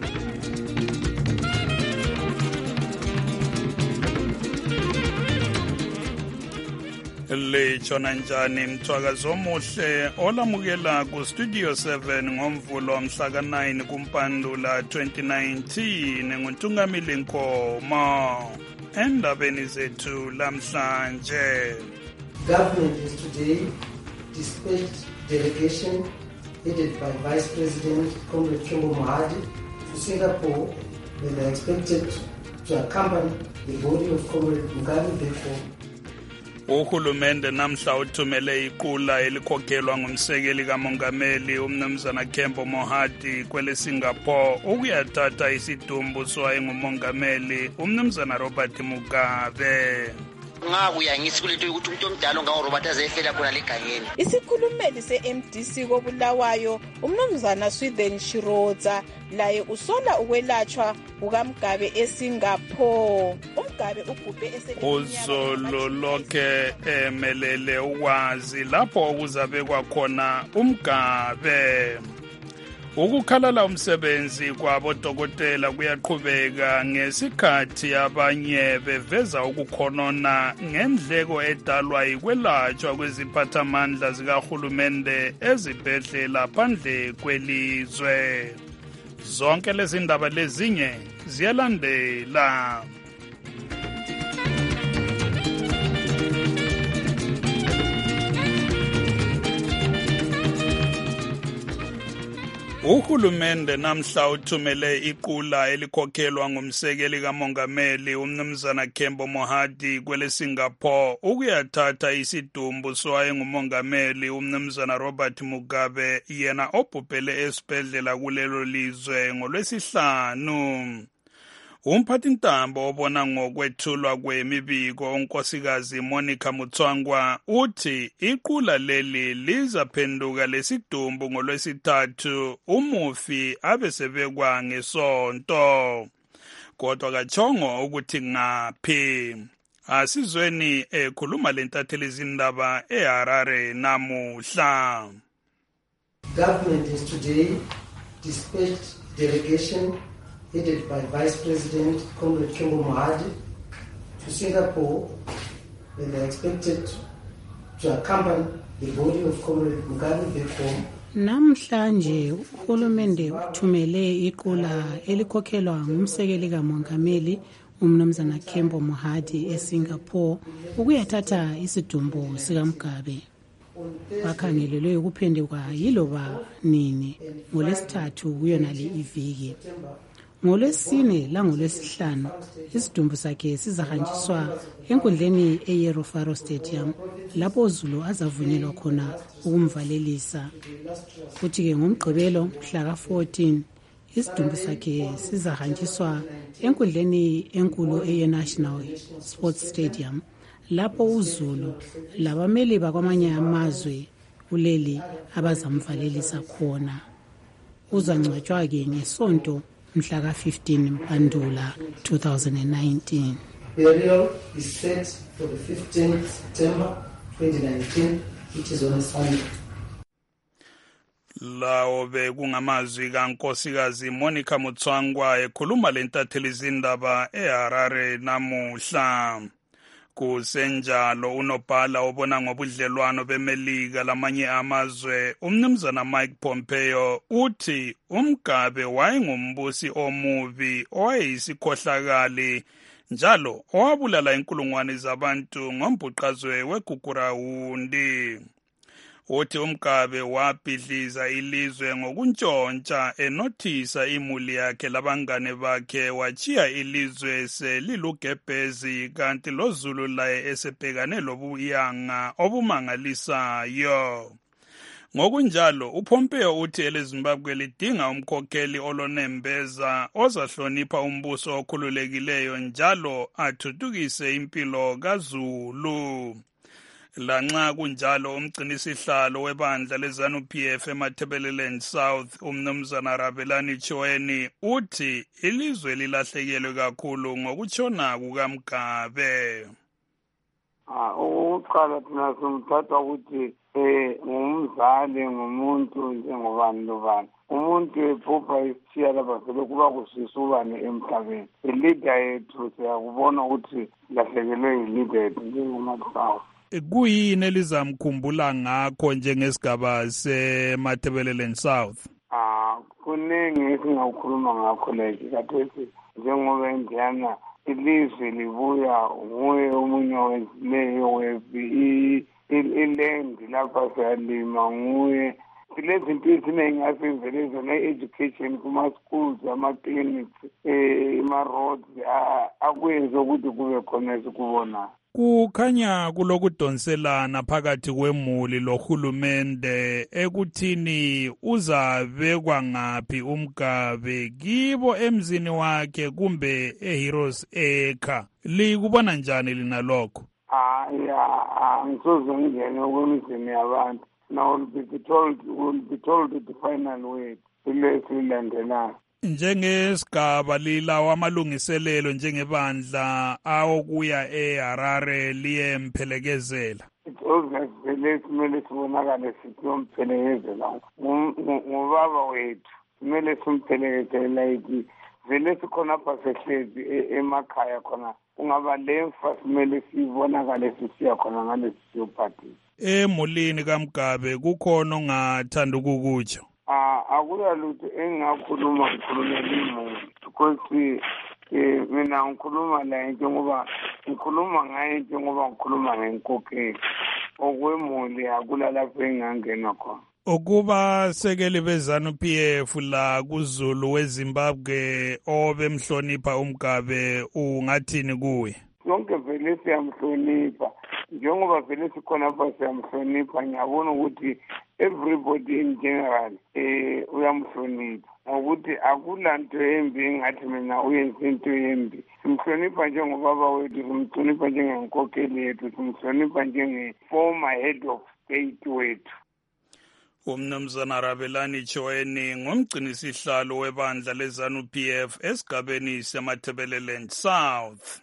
Lechona njani mthwakazo omuhle olamukela ku Studio seven ngomvulo mhla ka nine kuMpandula twenty nineteen nguNtungamili Nkomo. Endabeni zethu lamhlanje. Government is today dispatched delegation headed by Vice President Comrade Kembo Mohadi to Singapore, where they are expected to accompany the body of Comrade Mugabe back home. Uhulumende namhla uthumele iqula elikhokhelwa ngumsekeli kamongameli umnumzana Kembo Mohadi kwele Singapore ukuyathatha isidumbu sowayengumongameli umnumzana Robert Mugabe. Ngakuya ngisi kuletho ukuthi umuntu omdala ngawo Robert azefela khona legangeni. Isikhulumeli se-M D C koBulawayo umnumzana Sweden Shiroza laye usola ukwelatshwa kukaMgabe eSingapore. uMgabe ugubhe uzolo lokhe emelele ukwazi lapho okuzabekwa khona uMgabe. Ukukhalala umsebenzi kwabodokotela kuyaqhubeka ngesikhathi abanye beveza ukukhonona ngendleko edalwa yikwelatshwa kweziphathamandla zikahulumende ezibhedlela phandle kwelizwe. Zonke lezi ndaba lezinye ziyalandela. Uhulumende namhla uthumele iqula elikhokhelwa ngumsekeli kamongameli umnumzana Kembo Mohadi kwele Singapore ukuyathatha isidumbu sowayengumongameli umnumzana Robert Mugabe yena obhubhele esibhedlela kulelo lizwe ngolwesihlanu. Umphathintambo obona ngokwethulwa kwemibiko unkosikazi Monica Mutswangwa uthi iqula leli lizaphenduka lesidumbu ngolwesithathu umufi abesebekwa ngesonto. Kodwa kachongo ukuthi ngaphi. Asizweni ekhuluma lentatheli izindaba eHarare namuhla. Government is today dispatched delegation headed by Vice President Comrade Kembo Mohadi to Singapore, where they are expected to accompany the body of Comrade Mugabe back home. Namhlanje uhulumende uthumele iqula elikhokhelwa ngumsekeli kamongameli umnumzana Kembo Mohadi eSingapore ukuyathatha isidumbu sikaMgabe. Bakhangelelwe ukuphenduka yiloba nini ngolesithathu kuyonale iviki. Ngolwesine langolwesihlanu isidumbu sakhe sizahanjiswa enkundleni eYerofaro Stadium lapho uZulu azavunyelwa khona ukumvalelisa. Kuthi ke ngomgqibelo mhla ka fourteen isidumbu sakhe sizahanjiswa enkundleni enkulu eyeNational Sports Stadium lapho uZulu labameli bakwamanye amazwe kuleli abazamvalelisa khona. Uzangcwatshwa ke ngesonto mhla ka fifteen Mpandula twenty nineteen. Burial is set for the fifteenth September twenty nineteen, which is on a Sunday. Lawo bekungamazwi kankosikazi Monica Mutswangwa ekhuluma lentatheli izindaba eHarare namuhla. Kusenjalo unobhala obona ngobudlelwano beMelika lamanye amazwe umnumzana Mike Pompeo uthi uMgabe wayengumbusi omubi owayeyisikhohlakali njalo owabulala inkulungwane zabantu ngombhuqazwe weGugurawundi. uthi uMgabe wabhidliza ilizwe ngokuntshontsha enothisa imuli yakhe labangane bakhe wachiya ilizwe selilugebhezi kanti loZulu laye esebhekane lobuyanga obumangalisayo. Ngokunjalo uPompeo uthi eleZimbabwe lidinga umkhokheli olonembeza ozahlonipha umbuso okhululekileyo njalo athuthukise impilo kaZulu. Lanxa kunjalo umgcinisihlalo webandla leZANU-P F eMatabeleland South umnumzana Rabelani Chiweni uthi ilizwe lilahlekelwe kakhulu ngokutshona kukaMgabe. Ah, ukuqala thina simthatha ukuthi eh ngumzali ngumuntu njengobani lobani. Umuntu ephupha isithiya lapha vele kuba kusisubane emhlabeni. I-leader yethu siyakubona ukuthi lahlekelwe yi-leader yethu njengoMasawu. Kuyini elizamkhumbula ngakho njengesigaba seMatabeleland South? Ah, kuningi esingakhuluma ngakho leki kathethi njengoba indiyana ilizwe libuya nguye omunye wezileyo webi ilendi lapha siyalima nguye silezinto eziningi asivele ne-education kuma-schools ama-clinics ema-roads akwenze ukuthi kube khona esikubonayo. Kukhanya kulokudonselana phakathi kwemuli lohulumende ekuthini uzabekwa ngaphi uMgabe kibo emzini wakhe kumbe eHeroes Acre. Likubona njani lina lokho? Ah ya ngisoze ngene kwemizini yabantu. Now will be told will be told the final word. Ile silandelayo. Njengesigaba lilawa amalungiselelo njengebandla awokuya eHarare liye mphelekezela. It's obvious vele kumele sibonakale siyompelekezela ngubaba wethu kumele simphelekezela ithi vele sikhona pha sehlezi emakhaya khona ungaba lemfa simele sibonakale sisiya khona ngale siyophathisa. Emulini kaMgabe kukhona ongathanda ukukutsho? Ah, akuya lutho engakhuluma ngikhulumela imuli because eh mina ngikhuluma la into ngoba ngikhuluma ngayo into ngoba ngikhuluma ngenkokheli okwemuli akula lapho engangena khona. Ukuba sekeli beZANU-P F la kuZulu weZimbabwe obemhlonipha uMgabe ungathini kuye? Yonke vele siyamhlonipha njengoba vele sikhona lapha siyamhlonipha ngiyabona ukuthi everybody in general eh uyamhlonipha ngokuthi akulanto embi engathi mina uyenze into embi. Simhlonipha njengobaba wethu, simhlonipha njengenkokheli yethu, simhlonipha njenge-former head of state wethu. Umnumzana Rabelani Chiweni ngumgcinisihlalo webandla leZANU-P F esigabeni seMatabeleland South.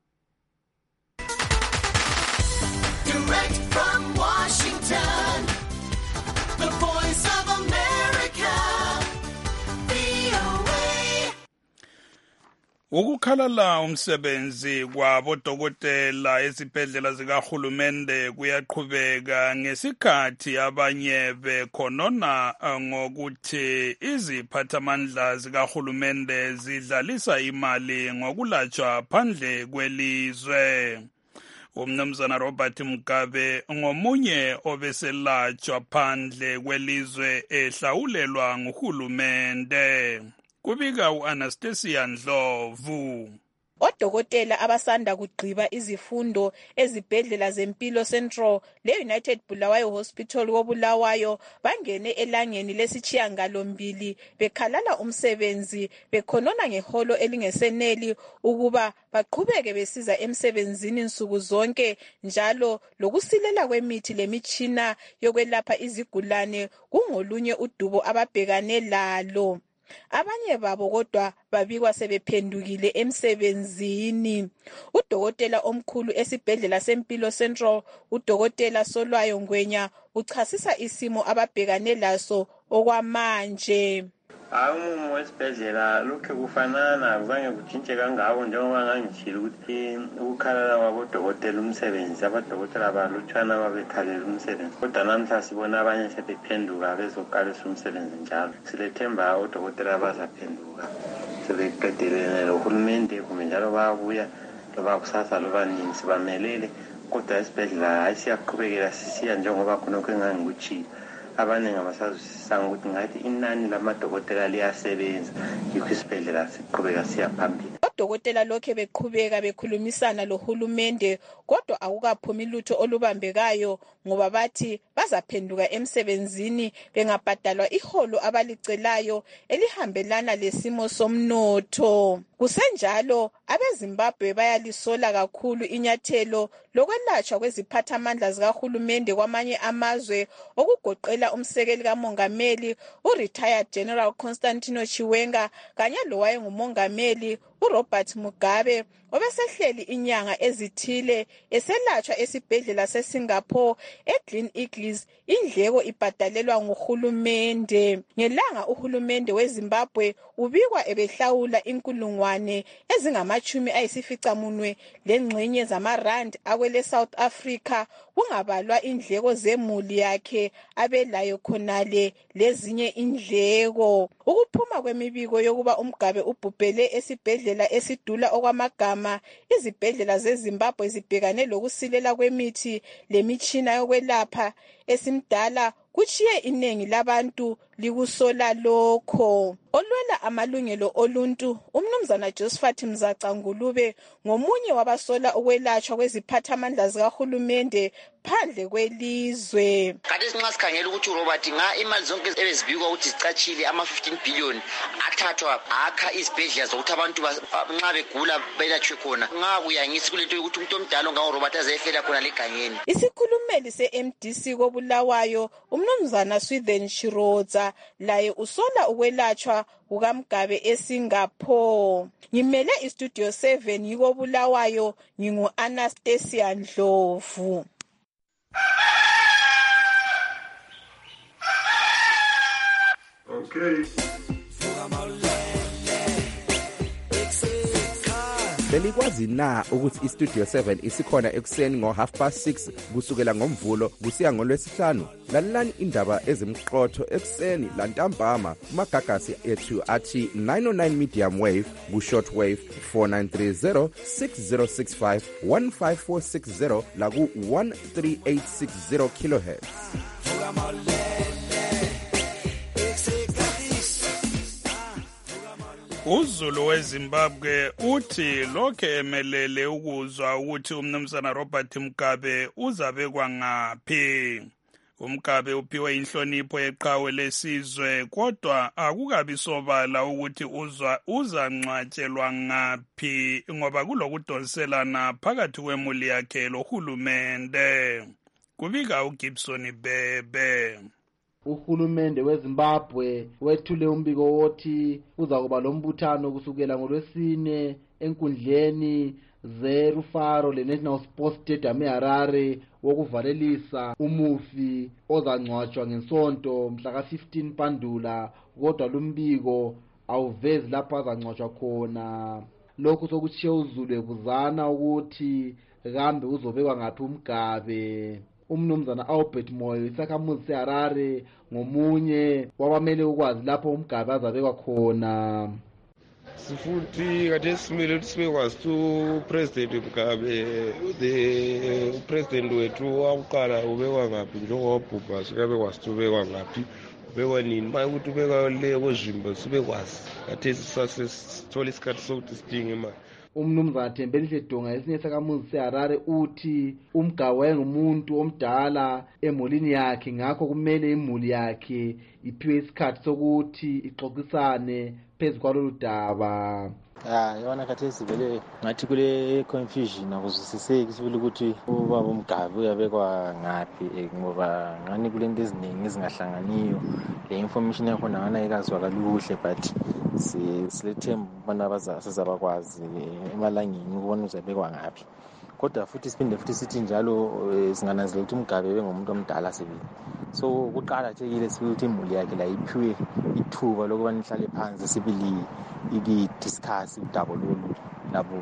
Direct from Washington, the voice of America, V O A. Ukukhalala umsebenzi kwabodokotela ezibhedlela zikahulumende kuyaqhubeka ngesikhathi abanye bekhonona ngokuthi iziphathamandla zikahulumende zidlalisa imali ngokulatshwa phandle kwelizwe. Umnumzana Robert Mugabe ngomunye obeselatshwa phandle kwelizwe ehlawulelwa nguhulumende. Kubika u-Anastasia Ndlovu. Odokotela abasanda kugqiba izifundo ezibhedlela zempilo Central le-United Bulawayo Hospital koBulawayo bangene elangeni lesitshiyangalombili bekhalala umsebenzi bekhonona ngeholo elingeseneli ukuba baqhubeke besiza emsebenzini nsuku zonke njalo lokusilela kwemithi lemitshina yokwelapha izigulane kungolunye udubo ababhekane lalo. Abanye babo kodwa babikwa sebephendukile emsebenzini. Udokotela omkhulu esibhedlela sempilo Central, udokotela Solwayo Ngwenya, uchasisa isimo ababhekane laso okwamanje. Hayi umumo wesibhedlela lokho kufanana kuzange kutshintshe kangako njengoba ngangitshilo ukuthi ukukhalala kwabodokotela umsebenzi abadokotela abalutshwana babekhalela umsebenzi kodwa namhla sibona abanye sebephenduka bezoqalisa umsebenzi njalo silethemba odokotela bazaphenduka sebeqedelene lohulumende kumbe njalo bayabuya loba kusasa loba nini sibamelele kodwa esibhedlela hayi siyaqhubekela sisiya njengoba khonokho engangikuthile abaningi abasazwisisanga ukuthi ngathi inani lamadokotela liyasebenza yikho isibhedlela siqhubeka siya phambili. Odokotela lokhe beqhubeka bekhulumisana lohulumende kodwa akukaphumi lutho olubambekayo ngoba bathi bazaphenduka emsebenzini bengabhadalwa iholo abalicelayo elihambelana lesimo somnotho. Kusenjalo abeZimbabwe bayalisola kakhulu inyathelo lokwelatshwa kweziphathamandla zikahulumende kwamanye amazwe okugoqela umsekeli kamongameli uRetired General Constantino Chiwenga kanye lowayengumongameli uRobert Mugabe obesehleli inyanga ezithile eselatshwa esibhedlela seSingapore eGlen Eagles indleko ibhadalelwa nguhulumende. Ngelanga uhulumende weZimbabwe ubikwa ebehlawula inkulungwane ezingamachumi ayisificamunwe lengxenye zamarand akwele South Africa kungabalwa indleko zemuli yakhe abelayo khonale lezinye indleko. Ukuphuma kwemibiko yokuba uMgabe ubhubhele esibhedlela esidula okwamagama, izibhedlela zeZimbabwe zibhekane lokusilela kwemithi lemitshina yokwelapha esimdala kuchiye inengi labantu likusola lokho. Olwela amalungelo oluntu umnumzana Josephat Mzaca Ngulube ngomunye wabasola ukwelatshwa kweziphathamandla zikahulumende phandle kwelizwe. Kade sinxa sikhangela ukuthi uRobert nga imali zonke ebezibikwa ukuthi zicatshile ama fifteen billion athathwa akha izibhedlela zokuthi abantu nxa begula belatshwe khona. Nga kuyangisi kulento yokuthi umuntu omdala ngawo Robert azefela khona legangeni. Isikhulumeli se-M D C kobulawayo umnumzana Swithen Shirodza laye usola ukwelatshwa kukaMgabe eSingapore. Ngimele iStudio seven yiko Bulawayo, ngingu Anastasia Ndlovu. Okay. Belikwazi na ukuthi iStudio seven isikhona ekuseni ngo half past six kusukela ngomvulo kusiya ngolwesihlanu? Lalelani indaba ezimqotho ekuseni lantambama kumagagasi ethu athi nine oh nine medium wave ku short wave four nine three zero six zero six five one five four six zero la ku one three eight six zero kilohertz. uZulu weZimbabwe uthi lokhe emelele ukuzwa ukuthi umnumzana Robert Mugabe uzabekwa ngaphi. uMgabe uphiwe inhlonipho yeqhawe lesizwe kodwa akukabi sobala ukuthi uzwa uzangcwatshelwa ngaphi ngoba kulokudonselana phakathi kwemuli yakhe lohulumende. Kubika uGibson Bebe. Uhulumende weZimbabwe wethule umbiko wothi uza kuba lombuthano kusukela ngolwesine enkundleni zeRufaro leNational Sports Stadium eHarare wokuvalelisa umufi ozangcwatshwa ngensonto mhla ka fifteen Pandula, kodwa lumbiko awuvezi lapho azangcwatshwa khona. Lokhu sokutshiye uZulu ekuzana ukuthi kambe uzobekwa ngaphi uMgabe. Umnumzana Albert Moyo isakhamuzi seHarare ngomunye wabamele ukwazi lapho uMgabe azabekwa khona. Sifuthi kade simele ukuthi sibekwazi to President Mugabe, the president wethu wakuqala ubekwa ngaphi njengobhubha sikabekwazi ubekwa ngaphi ubekwa nini maye ukuthi ubekwa le kozimba sibekwazi kade sisasithola isikhathi sokuthi sidinge imali. Umnumzana Thembelihle Donga esinye sakamuzi seHarare uthi uMgabe wayengumuntu omdala emulini yakhe, ngakho kumele imuli yakhe iphiwe isikhathi sokuthi ixoxisane phezu kwalolu daba. Ah, yona khathesi vele ngathi kule confusion akuzwisiseki sibili ukuthi ubaba uMgabe uyabekwa ngaphi ngoba ngani kulento eziningi ezingahlanganiyo. Le information yakhona ngana ikaziwa kaluhle but silethemba bana bazasizabakwazi emalangeni ukubona uzabekwa ngaphi. Kodwa futhi siphinde futhi sithi njalo singananzela ukuthi uMgabe bengumuntu omdala sibili. So kuqakathekile sibili ukuthi imuli yakhe la iphiwe ithuba lokuba nihlale phansi sibili ibi discuss udaba lolu labo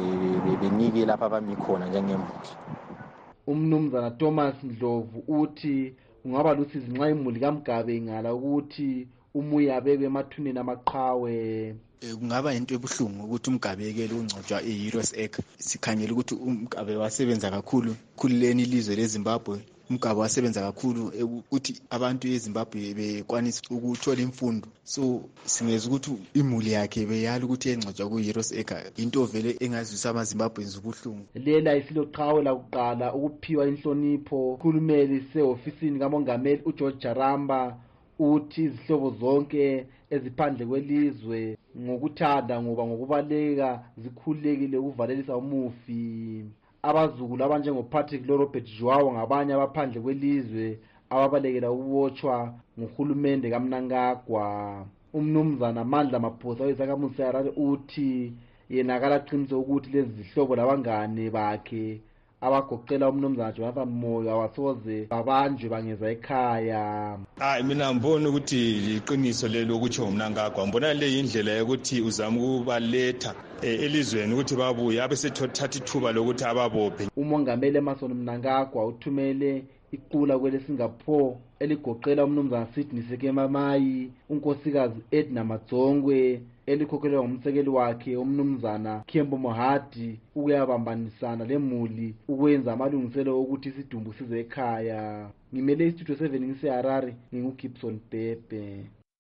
benike lapha abami khona njengemuli. Umnumzana Thomas Ndlovu uthi ungaba lusizi nxa imuli kaMgabe ingala ukuthi umuya abekwe emathuneni amaqhawe. kungaba into ebuhlungu ukuthi umgabe yekele ukungcotshwa e-Heroes Acre. Sikhangela ukuthi umgabe wasebenza kakhulu kuleli ilizwe leZimbabwe. Umgabe wasebenza kakhulu ukuthi abantu eZimbabwe bekwanisa ukuthola imfundo. So singeza ukuthi imuli yakhe beyala ukuthi engcotshwa ku-Heroes Acre into vele engazwisa amaZimbabweans ubuhlungu. Lela isiloqhawe lakuqala ukuphiwa inhlonipho ukhulumeli se-ofisini kamongameli uGeorge Jaramba uthi izihlobo zonke eziphandle kwelizwe ngokuthanda ngoba ngokubaleka zikhulekile ukuvalelisa umufi. Abazukulu abanjengoPatrick Robert Joao ngabanye abaphandle kwelizwe ababalekela ukubotshwa nguhulumende kaMnangagwa. Umnumzana Mandla Maphosa wezakhamuzi seHarare uthi yena akalaqiniso ukuthi lezi zihlobo labangane bakhe abagoqela umnumzana Jonathan Moyo awasoze babanjwe bangeza ekhaya. Hayi mina ngibona ukuthi liqiniso lelo ukuthi uMnangagwa ngibona le indlela yokuthi uzama ukubaletha elizweni ukuthi babuye abesethatha ithuba lokuthi ababophe. Umongameli Emmerson Mnangagwa uthumele iqula kwele Singapore eligoqela umnumzana Sydney Sekemamayi, unkosikazi Edna Madzongwe elikhokhelwa ngumsekeli wakhe umnumzana Kembo Mohadi ukuyabambanisana lemuli ukwenza amalungiselo ukuthi isidumbu size ekhaya. Ngimele istudio seven ngiseHarare nginguGibson Bebe.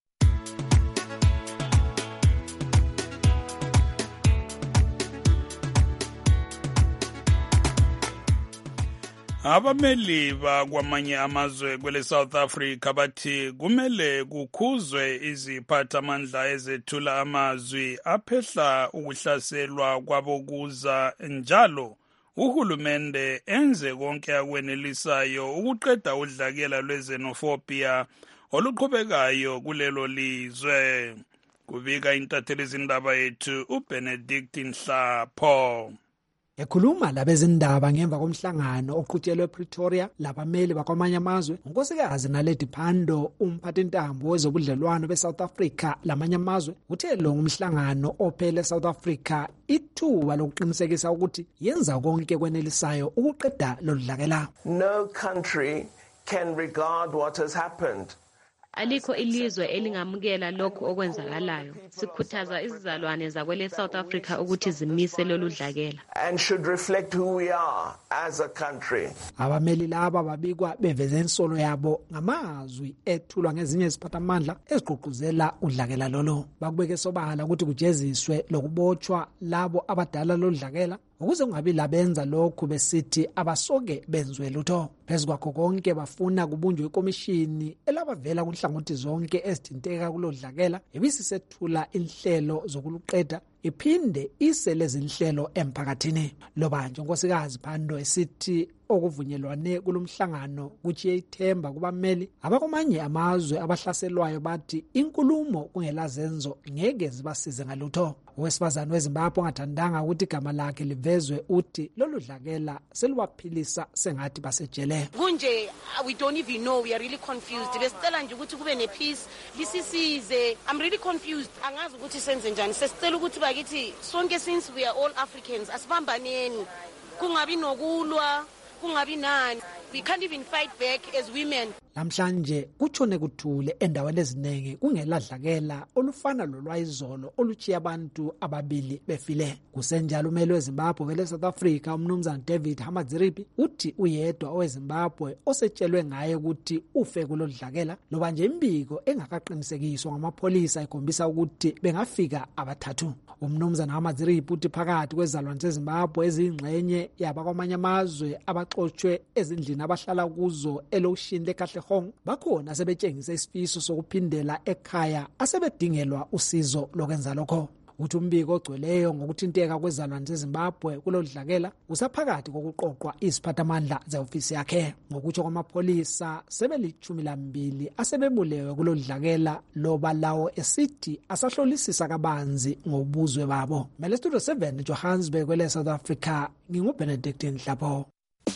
Abameli bakwamanye amazwe kwele South Africa bathi kumele kukhuzwe iziphathamandla ezethula amazwi aphehla ukuhlaselwa kwabokuza njalo uhulumende enze konke akwenelisayo ukuqeda udlakela lwezenofobia oluqhubekayo kulelo lizwe. Kubika intatheli izindaba yethu uBenedict Nhlapho. Ekhuluma labezindaba ngemva komhlangano oqhutyelwe ePretoria labameli bakwamanye amazwe, unkosikazi Naledi Pandor, umphathintambo wezobudlelwano beSouth Africa lamanye amazwe, uthe lo ngumhlangano ophele eSouth Africa ithuba lokuqinisekisa ukuthi yenza konke kwenelisayo ukuqeda loludlakela. No country can regard what has happened. Alikho ilizwe elingamukela lokho okwenzakalayo. Sikhuthaza izizalwane zakwele South Africa ukuthi zimise lolu dlakela. And should reflect who we are as a country. Abameli laba babikwa beveze insolo yabo ngamazwi ethulwa ngezinye iziphathamandla ezigqugquzela udlakela lolo. Bakubeke sobala ukuthi kujeziswe lokubotshwa labo abadala loludlakela ukuze kungabi labenza lokhu besithi abasoke benzwe lutho. Phezu kwakho konke bafuna kubunjwe ikomishini elabavela kunhlangothi zonke ezithinteka kulodlakela ebisisethula inhlelo zokuluqeda iphinde ise lezi inhlelo emphakathini. Loba nje unkosikazi Pandor esithi okuvunyelwane kulomhlangano kuchiye ithemba kubameli abakomanye amazwe abahlaselwayo bathi inkulumo kungelazenzo ngeke zibasize ngalutho. Owesifazane weZimbabwe ongathandanga ukuthi igama lakhe livezwe uthi lolu dlakela selubaphilisa sengathi basejele. Kunje we don't even know, we are really confused. Besicela nje ukuthi kube nepeace lisisize. I'm really confused. Angazi ukuthi senze njani. Sesicela ukuthi bakithi sonke since we are all Africans asibambaneni. Kungabi nokulwa, kungabi nani. We can't even fight back as women. Namhlanje kutshone kuthule endaweni eziningi kungeladlakela olufana lolwayizolo oluchiya abantu ababili befile. Kusenjalo umeli weZimbabwe kwele South Africa umnumzana David Hamadziripi uthi uyedwa oweZimbabwe osetshelwe ngaye ukuthi ufe kulodlakela loba nje imbiko engakaqinisekiswa ngamapholisa ikhombisa ukuthi bengafika abathathu. Umnumzana Hamadziripi uthi phakathi kwezalwane zeZimbabwe ezingxenye yabakwamanye amazwe abaxotshwe ezindlini abahlala kuzo elokishini lekahle Hong bakhona sebetshengisa isifiso sokuphindela ekhaya asebedingelwa usizo lokwenza lokho. Uthi umbiko ogcweleyo ngokuthinteka kwezalwane zeZimbabwe kulodlakela usaphakathi kokuqoqwa iziphathamandla zeofisi yakhe. Ngokutsho kwamapholisa sebelithumi lambili asebebulewe kulodlakela loba lawo esithi asahlolisisa kabanzi ngobuzwe babo. Mele Studio seven Johannesburg kwele South Africa nginguBenedict Nhlapho.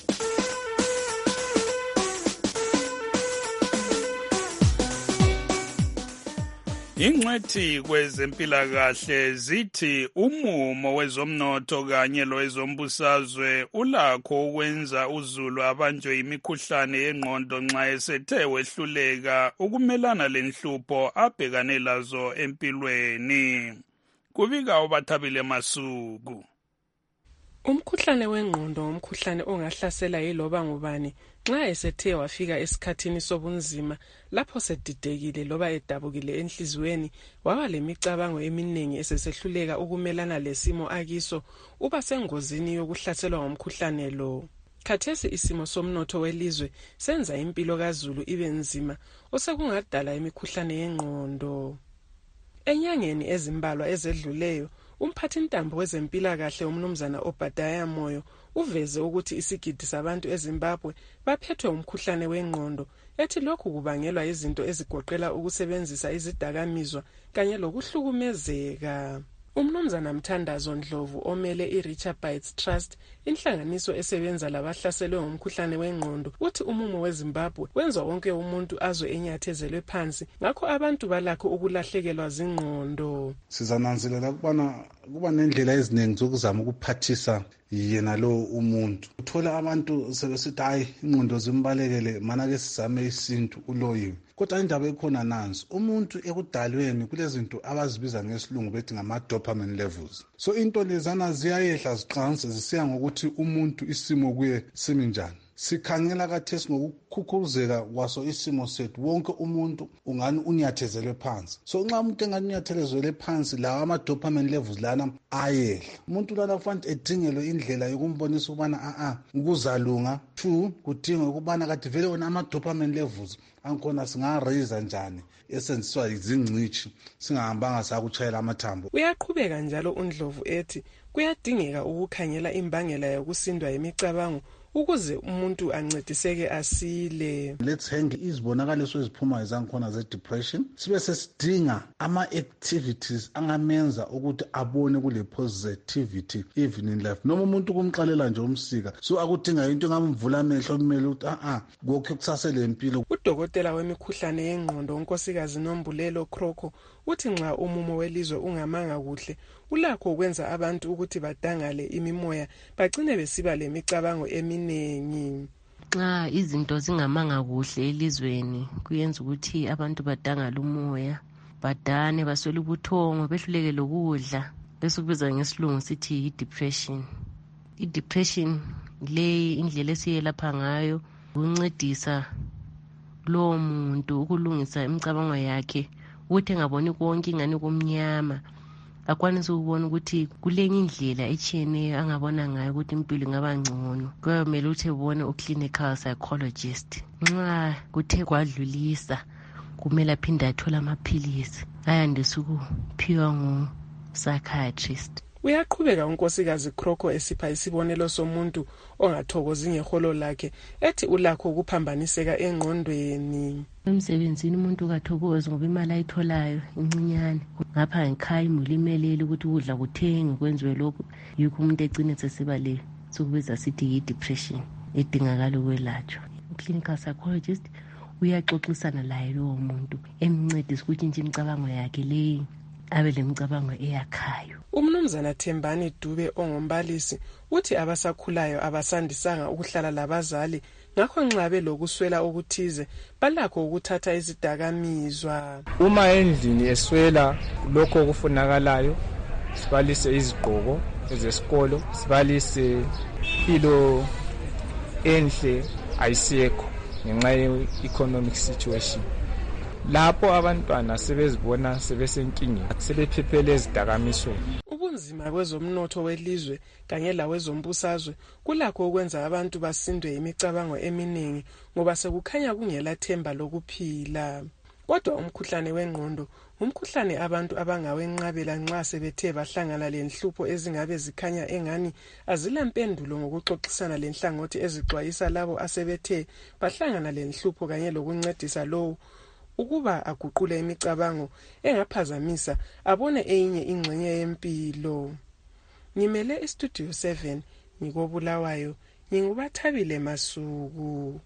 Ingcwethi kwezempilakahle zithi umumo wezomnotho kanye lowezombusazwe ulakho ukwenza uzulu abanjwe imikhuhlane yengqondo nxa esethe wehluleka ukumelana lenhlupho abhekane lazo empilweni. kubika uBathabile Masuku. Umkhuhlane wengqondo umkhuhlane ongahlasela yiloba ngubani nxa esethe wafika esikhathini sobunzima lapho sedidekile loba edabukile enhlizweni waba lemicabango eminingi esesehluleka ukumelana lesimo akiso uba sengozini yokuhlaselwa ngumkhuhlane lo. Khathesi isimo somnotho welizwe senza impilo kaZulu ibe nzima osekungadala imikhuhlane yengqondo. Enyangeni ezimbalwa ezedluleyo umphathintambo wezempilakahle umnumzana Obadiah Moyo uveze ukuthi isigidi sabantu eZimbabwe baphethwe umkhuhlane wengqondo ethi lokhu kubangelwa izinto ezigoqela ukusebenzisa izidakamizwa kanye lokuhlukumezeka. Umnumzana Mthandazo Ndlovu omele iRichard Bites Trust inhlanganiso esebenza labahlaselwe ngumkhuhlane wengqondo uthi umumo weZimbabwe wenza wonke umuntu azwe enyathezelwe phansi ngakho abantu balakho ukulahlekelwa zingqondo. Sizananzelela ukubana kuba nendlela eziningi zokuzama ukuphathisa yena lo umuntu. Uthola abantu sebesithi hayi ingqondo zimbalekele mana ke sizame isintu uloyiwe. Kodwa indaba ekhona nansi umuntu ekudalweni kulezinto abazibiza ngesilungu bethi ngama dopamine levels. So into lezana ziyayehla ziqanse zisiya ngokuthi umuntu isimo kuye simi njani. Sikhangela kathesi ngokukhukhuzeka kwaso isimo sethu wonke umuntu ungani unyathezelwe phansi. So nxa umuntu engani unyathezelwe phansi lawa ama dopamine levels lana ayehla. Umuntu lana kufanele edingelwe indlela yokumbonisa ukubana a a ukuzalunga two kudinga ukubana kathi vele wona ama dopamine levels ankhona singa-raise njani esenziswa izingcishi singahambanga sakuchayela amathambo. Uyaqhubeka njalo uNdlovu ethi kuyadingeka ukukhangela imbangela yokusindwa yemicabango ukuze umuntu ancediseke asile. Let's hang izibonakaliso eziphuma ezankhona ze depression sibe sesidinga ama activities angamenza ukuthi abone kule positivity even in life. Noma umuntu kumxalela nje umsika so akudinga into engamvula amehlo kumele ukuthi a a kokho kusasele impilo. Udokotela wemikhuhlane yengqondo unkosikazi Nombulelo Kroko uthi nxa umumo welizwe ungamanga kuhle ulakho ukwenza abantu ukuthi badangale imimoya bagcine besiba lemicabango eminengi. Xa izinto zingamanga kuhle elizweni kuyenza ukuthi abantu badangale umoya badane baswele ubuthongo behluleke lokudla bese kubiza ngesilungu sithi i-depression. I-depression le indlela esiyelapha ngayo uncedisa lo muntu ukulungisa imicabango yakhe ukuthi engaboni konke ingani kumnyama akwanise ukubona ukuthi kulenye indlela etshiyeneyo angabona ngayo ukuthi impilo ingaba ngcono. Kuyomele ukuthi ebone u-clinical psychologist. Nxa kuthe kwadlulisa kumele aphinde athole amaphilisi ayandise ukuphiwa ngu-psychiatrist. Uyaqhubeka unkosikazi Kroko esipha isibonelo somuntu ongathokozi ngeholo lakhe ethi ulakho ukuphambaniseka engqondweni. Emsebenzini umuntu kathokozi ngoba imali ayitholayo incinyane ngapha ngekhaya imuli imelele ukuthi ukudla kuthenge kwenziwe lokho yikho umuntu egcine sesiba le sokubiza sithi yi-depression edingakala ukwelatshwa. Clinical psychologist uyaxoxisana laye lowo muntu emncedisa ukuthi nje imicabango yakhe le abe lemicabango eyakhayo. Umnumzana Thembani Dube ongumbalisi uthi abasakhulayo abasandisanga ukuhlala labazali ngakho nxa belokuswela okuthize balakho ukuthatha izidakamizwa. Uma endlini eswela lokho okufunakalayo sibalise izigqoko ezesikolo sibalise impilo enhle ayisekho ngenxa ye-economic situation. Lapho abantwana sebezibona sebesenkingeni sebephephele ezidakamisweni. Ubunzima kwezomnotho welizwe kanye lawezombusazwe kulakho ukwenza abantu basindwe imicabango eminingi ngoba sekukhanya kungela themba lokuphila. Kodwa umkhuhlane wengqondo umkhuhlane abantu abangawenqabela nxa sebethe bahlangana lenhlupho ezingabe zikhanya engani azilampendulo ngokuxoxisana lenhlangothi ezixwayisa labo asebethe bahlangana lenhlupho kanye lokuncedisa lowo ukuba aguqule imicabango engaphazamisa abone enye ingxenye yempilo. Ngimele iStudio seven ngikobulawayo ngingubathabile Masuku.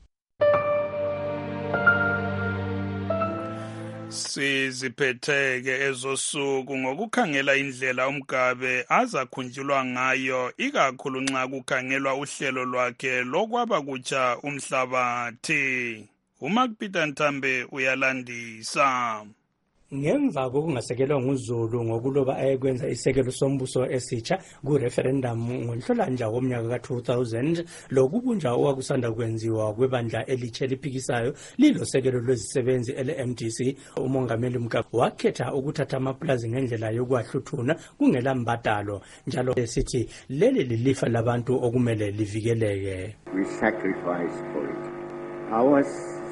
Siziphetheke ezosuku ngokukhangela indlela uMgabe azakhunjulwa ngayo ikakhulu nxa kukhangelwa uhlelo lwakhe lokwaba kutsha umhlabathi. uMark Peter Ntambe uyalandisa. Ngemva kokungasekelwa nguZulu ngokuloba ayekwenza isekelo sombuso esitsha ku-referendum ngoNhlolanja womnyaka ka-two thousand, lokubunja owakusanda kwenziwa kwebandla elitshe eliphikisayo lilosekelo lwezisebenzi ele-M D C, umongameli Mkabe wakhetha ukuthatha amapulazi ngendlela yokwahluthuna kungela mbadalo, njalo esithi leli lilifa labantu okumele livikeleke. We sacrifice for it. Ours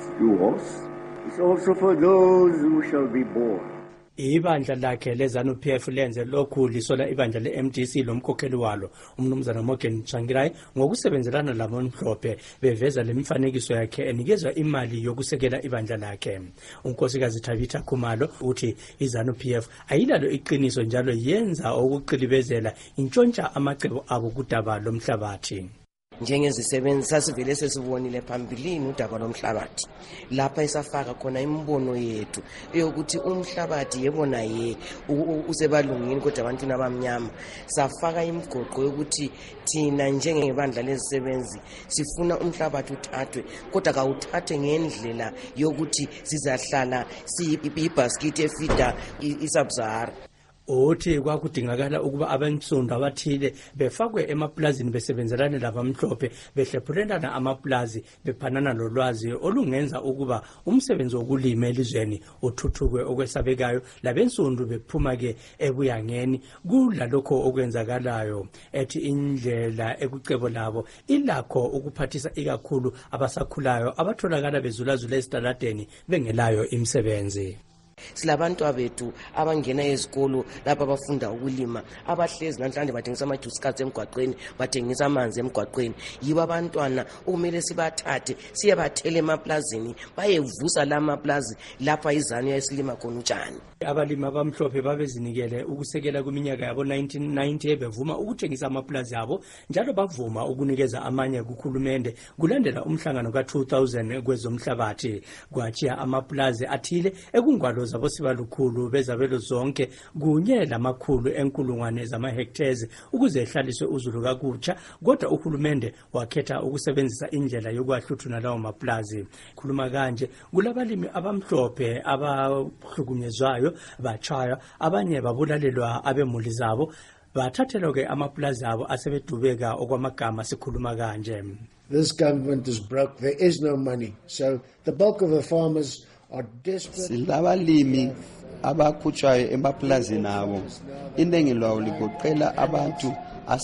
yours is also for those who shall be born. Ibandla lakhe lezanu P F lenze lokhu lisola ibandla le-M D C lomkhokheli walo umnumzana Morgan Tsvangirai ngokusebenzelana labamhlophe beveza lemifanekiso yakhe enikezwa imali yokusekela ibandla lakhe. Unkosikazi Tabitha Khumalo uthi izanu P F ayilalo iqiniso njalo yenza ukuqilibezela intshontsha amacebo abo kudaba lomhlabathi. Njengezisebenzi sasivele sesibonile phambilini udaba lomhlabathi lapha esafaka khona imbono yethu eyokuthi umhlabathi yebona ye usebalungini kodwa abantu nabamnyama safaka imigoqo yokuthi thina njengebandla lezisebenzi sifuna umhlabathi uthathwe kodwa kawuthathe ngendlela yokuthi sizahlala siyibasket efida isubsahara. Uthi kwakudingakala ukuba abansundu abathile befakwe emaplazini besebenzelane labamhlophe behlephulelana amaplazi bephanana lolwazi olungenza ukuba umsebenzi wokulima elizweni uthuthuke okwesabekayo labensundu bephuma ke ebuyangeni kulalokho okwenzakalayo. Ethi indlela ekucebo labo ilakho ukuphathisa ikakhulu abasakhulayo abatholakala bezulazula esitaladeni bengelayo imisebenzi. Silabantu abethu abangena ezikolo lapha abafunda ukulima abahlezi namhlanje bathengisa amajuice emgwaqweni bathengisa amanzi emgwaqweni yiba abantwana okumele sibathathe siyabathela emaplazini bayevusa lamaplazi lapha izanu yasilima khona utshani. Abalimi abamhlophe babezinikele ukusekela kwiminyaka yabo nineteen ninety bevuma ukuthengisa amaplazi abo njalo bavuma ukunikeza amanye kukhulumende kulandela umhlangano ka-two thousand kwezomhlabathi kwatshiya amaplazi athile ekungwalo zabo sibalukhulu bezabelo zonke kunye lamakhulu enkulungwane zama-hectares ukuze ehlaliswe uzulu kakutsha, kodwa uhulumende wakhetha ukusebenzisa indlela yokwahluthuna lawo maplazi. Khuluma kanje kulabalimi abamhlophe abahlukunyezwayo batshaywa abanye babulalelwa abemuli zabo bathathelwa ke amaplazi abo asebedubeka okwamagama sikhuluma kanje. This government is broke, there is no money, so the bulk of the farmers are desperate. Silabalimi abakhutshwayo emaplazini abo inengi lwawo ligoqela abantu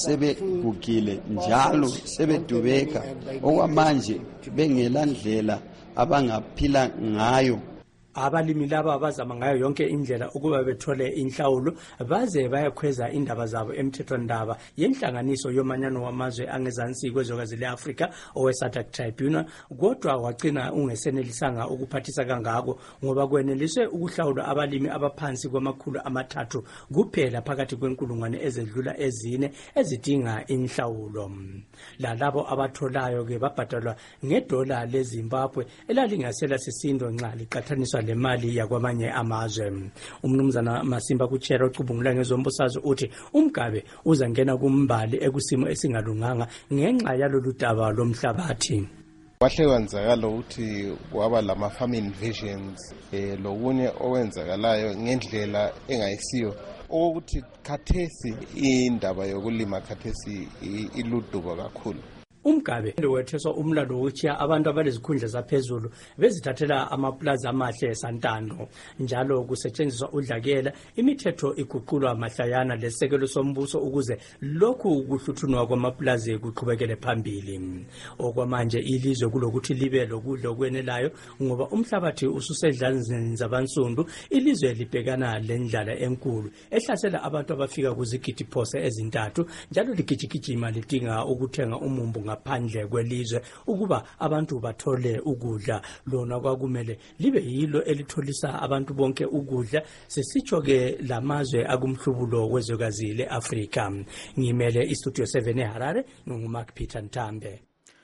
asebegugile njalo sebedubeka okwamanje bengela ndlela abangaphila ngayo. Abalimi laba abazama ngayo yonke indlela ukuba bethole inhlawulo baze bayakhweza indaba zabo emthethwandaba yenhlanganiso yomanyano wamazwe angezansi kwezwekazi le-Afrika owe-SADC Tribunal, kodwa wagcina ungesenelisanga ukuphathisa kangako ngoba kweneliswe ukuhlawula abalimi abaphansi kwamakhulu amathathu kuphela phakathi kwenkulungwane ezedlula ezine ezidinga inhlawulo. Lalabo abatholayo ke babhadalwa ngedola leZimbabwe elalingasela sisindo nxa liqathaniswa le mali yakwamanye amazwe. Umnumzana Masimba Kuchera ocubungula ngezombusazwe uthi uMgabe uzangena kumbali ekusimo esingalunganga ngenxa yalolu daba lomhlabathi. Wahle wenzakala ukuthi waba lama farming visions eh lokunye owenzakalayo ngendlela engayisiyo ukuthi khathesi indaba yokulima khathesi iluduba kakhulu. Umgabe wetheswa umlando wokuchiya abantu abalezikhundla zaphezulu bezithathela amaplaza amahle esantando njalo kusetshenziswa udlakela imithetho iguqulwa mahlayana lesekelo sombuso ukuze lokhu kuhluthunwa kwamaplaza kuqhubekele phambili. Okwamanje ilizwe kulokuthi libe lokudla okwenelayo ngoba umhlabathi ususedlanzeni zabansundu. Ilizwe libhekana lendlala enkulu ehlasela abantu abafika kuzigidi phose ezintathu njalo ligijigijima lidinga ukuthenga umumbu ngaphandle kwelizwe ukuba abantu bathole ukudla. Lona kwakumele libe yilo elitholisa abantu bonke ukudla. Sesitsho ke lamazwe akumhlubulo kwezwekazi le-Afrika. Ngimele istudio seven eHarare nguMark Peter Ntambe.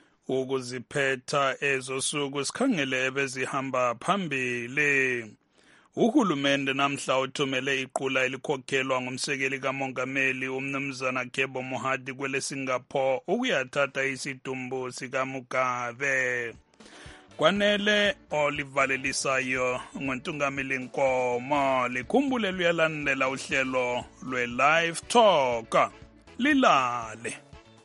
Ukuziphetha ezosuku sikhangele ebezihamba phambili. Uhulumende namhla uthumele iqula elikhokhelwa ngumsekeli kamongameli umnumzana Kebo Mohadi kwele Singapore ukuyathatha isidumbu sika Mugabe. kwanele olivalelisayo ngontungameli Nkomo. Likhumbule luyalandela uhlelo lwe-Live Talk. Lilale.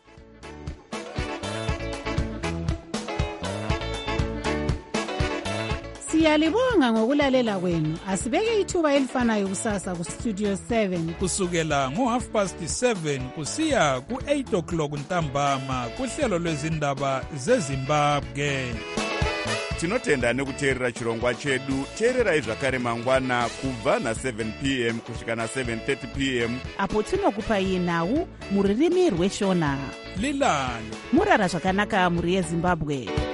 Siyalibonga ngokulalela kwenu. Asibeke ithuba elifanayo kusasa ku Studio seven kusukela ngo half past seven kusiya ku eight o'clock ntambama kuhlelo lwezindaba zeZimbabwe. Tinotenda nekuteerera chirongwa chedu. Teererai zvakare mangwana kubva na seven p m kusvika na seven thirty p m apo tinokupai nhau muririmi rweshona. Lilani murara zvakanaka muri yeZimbabwe.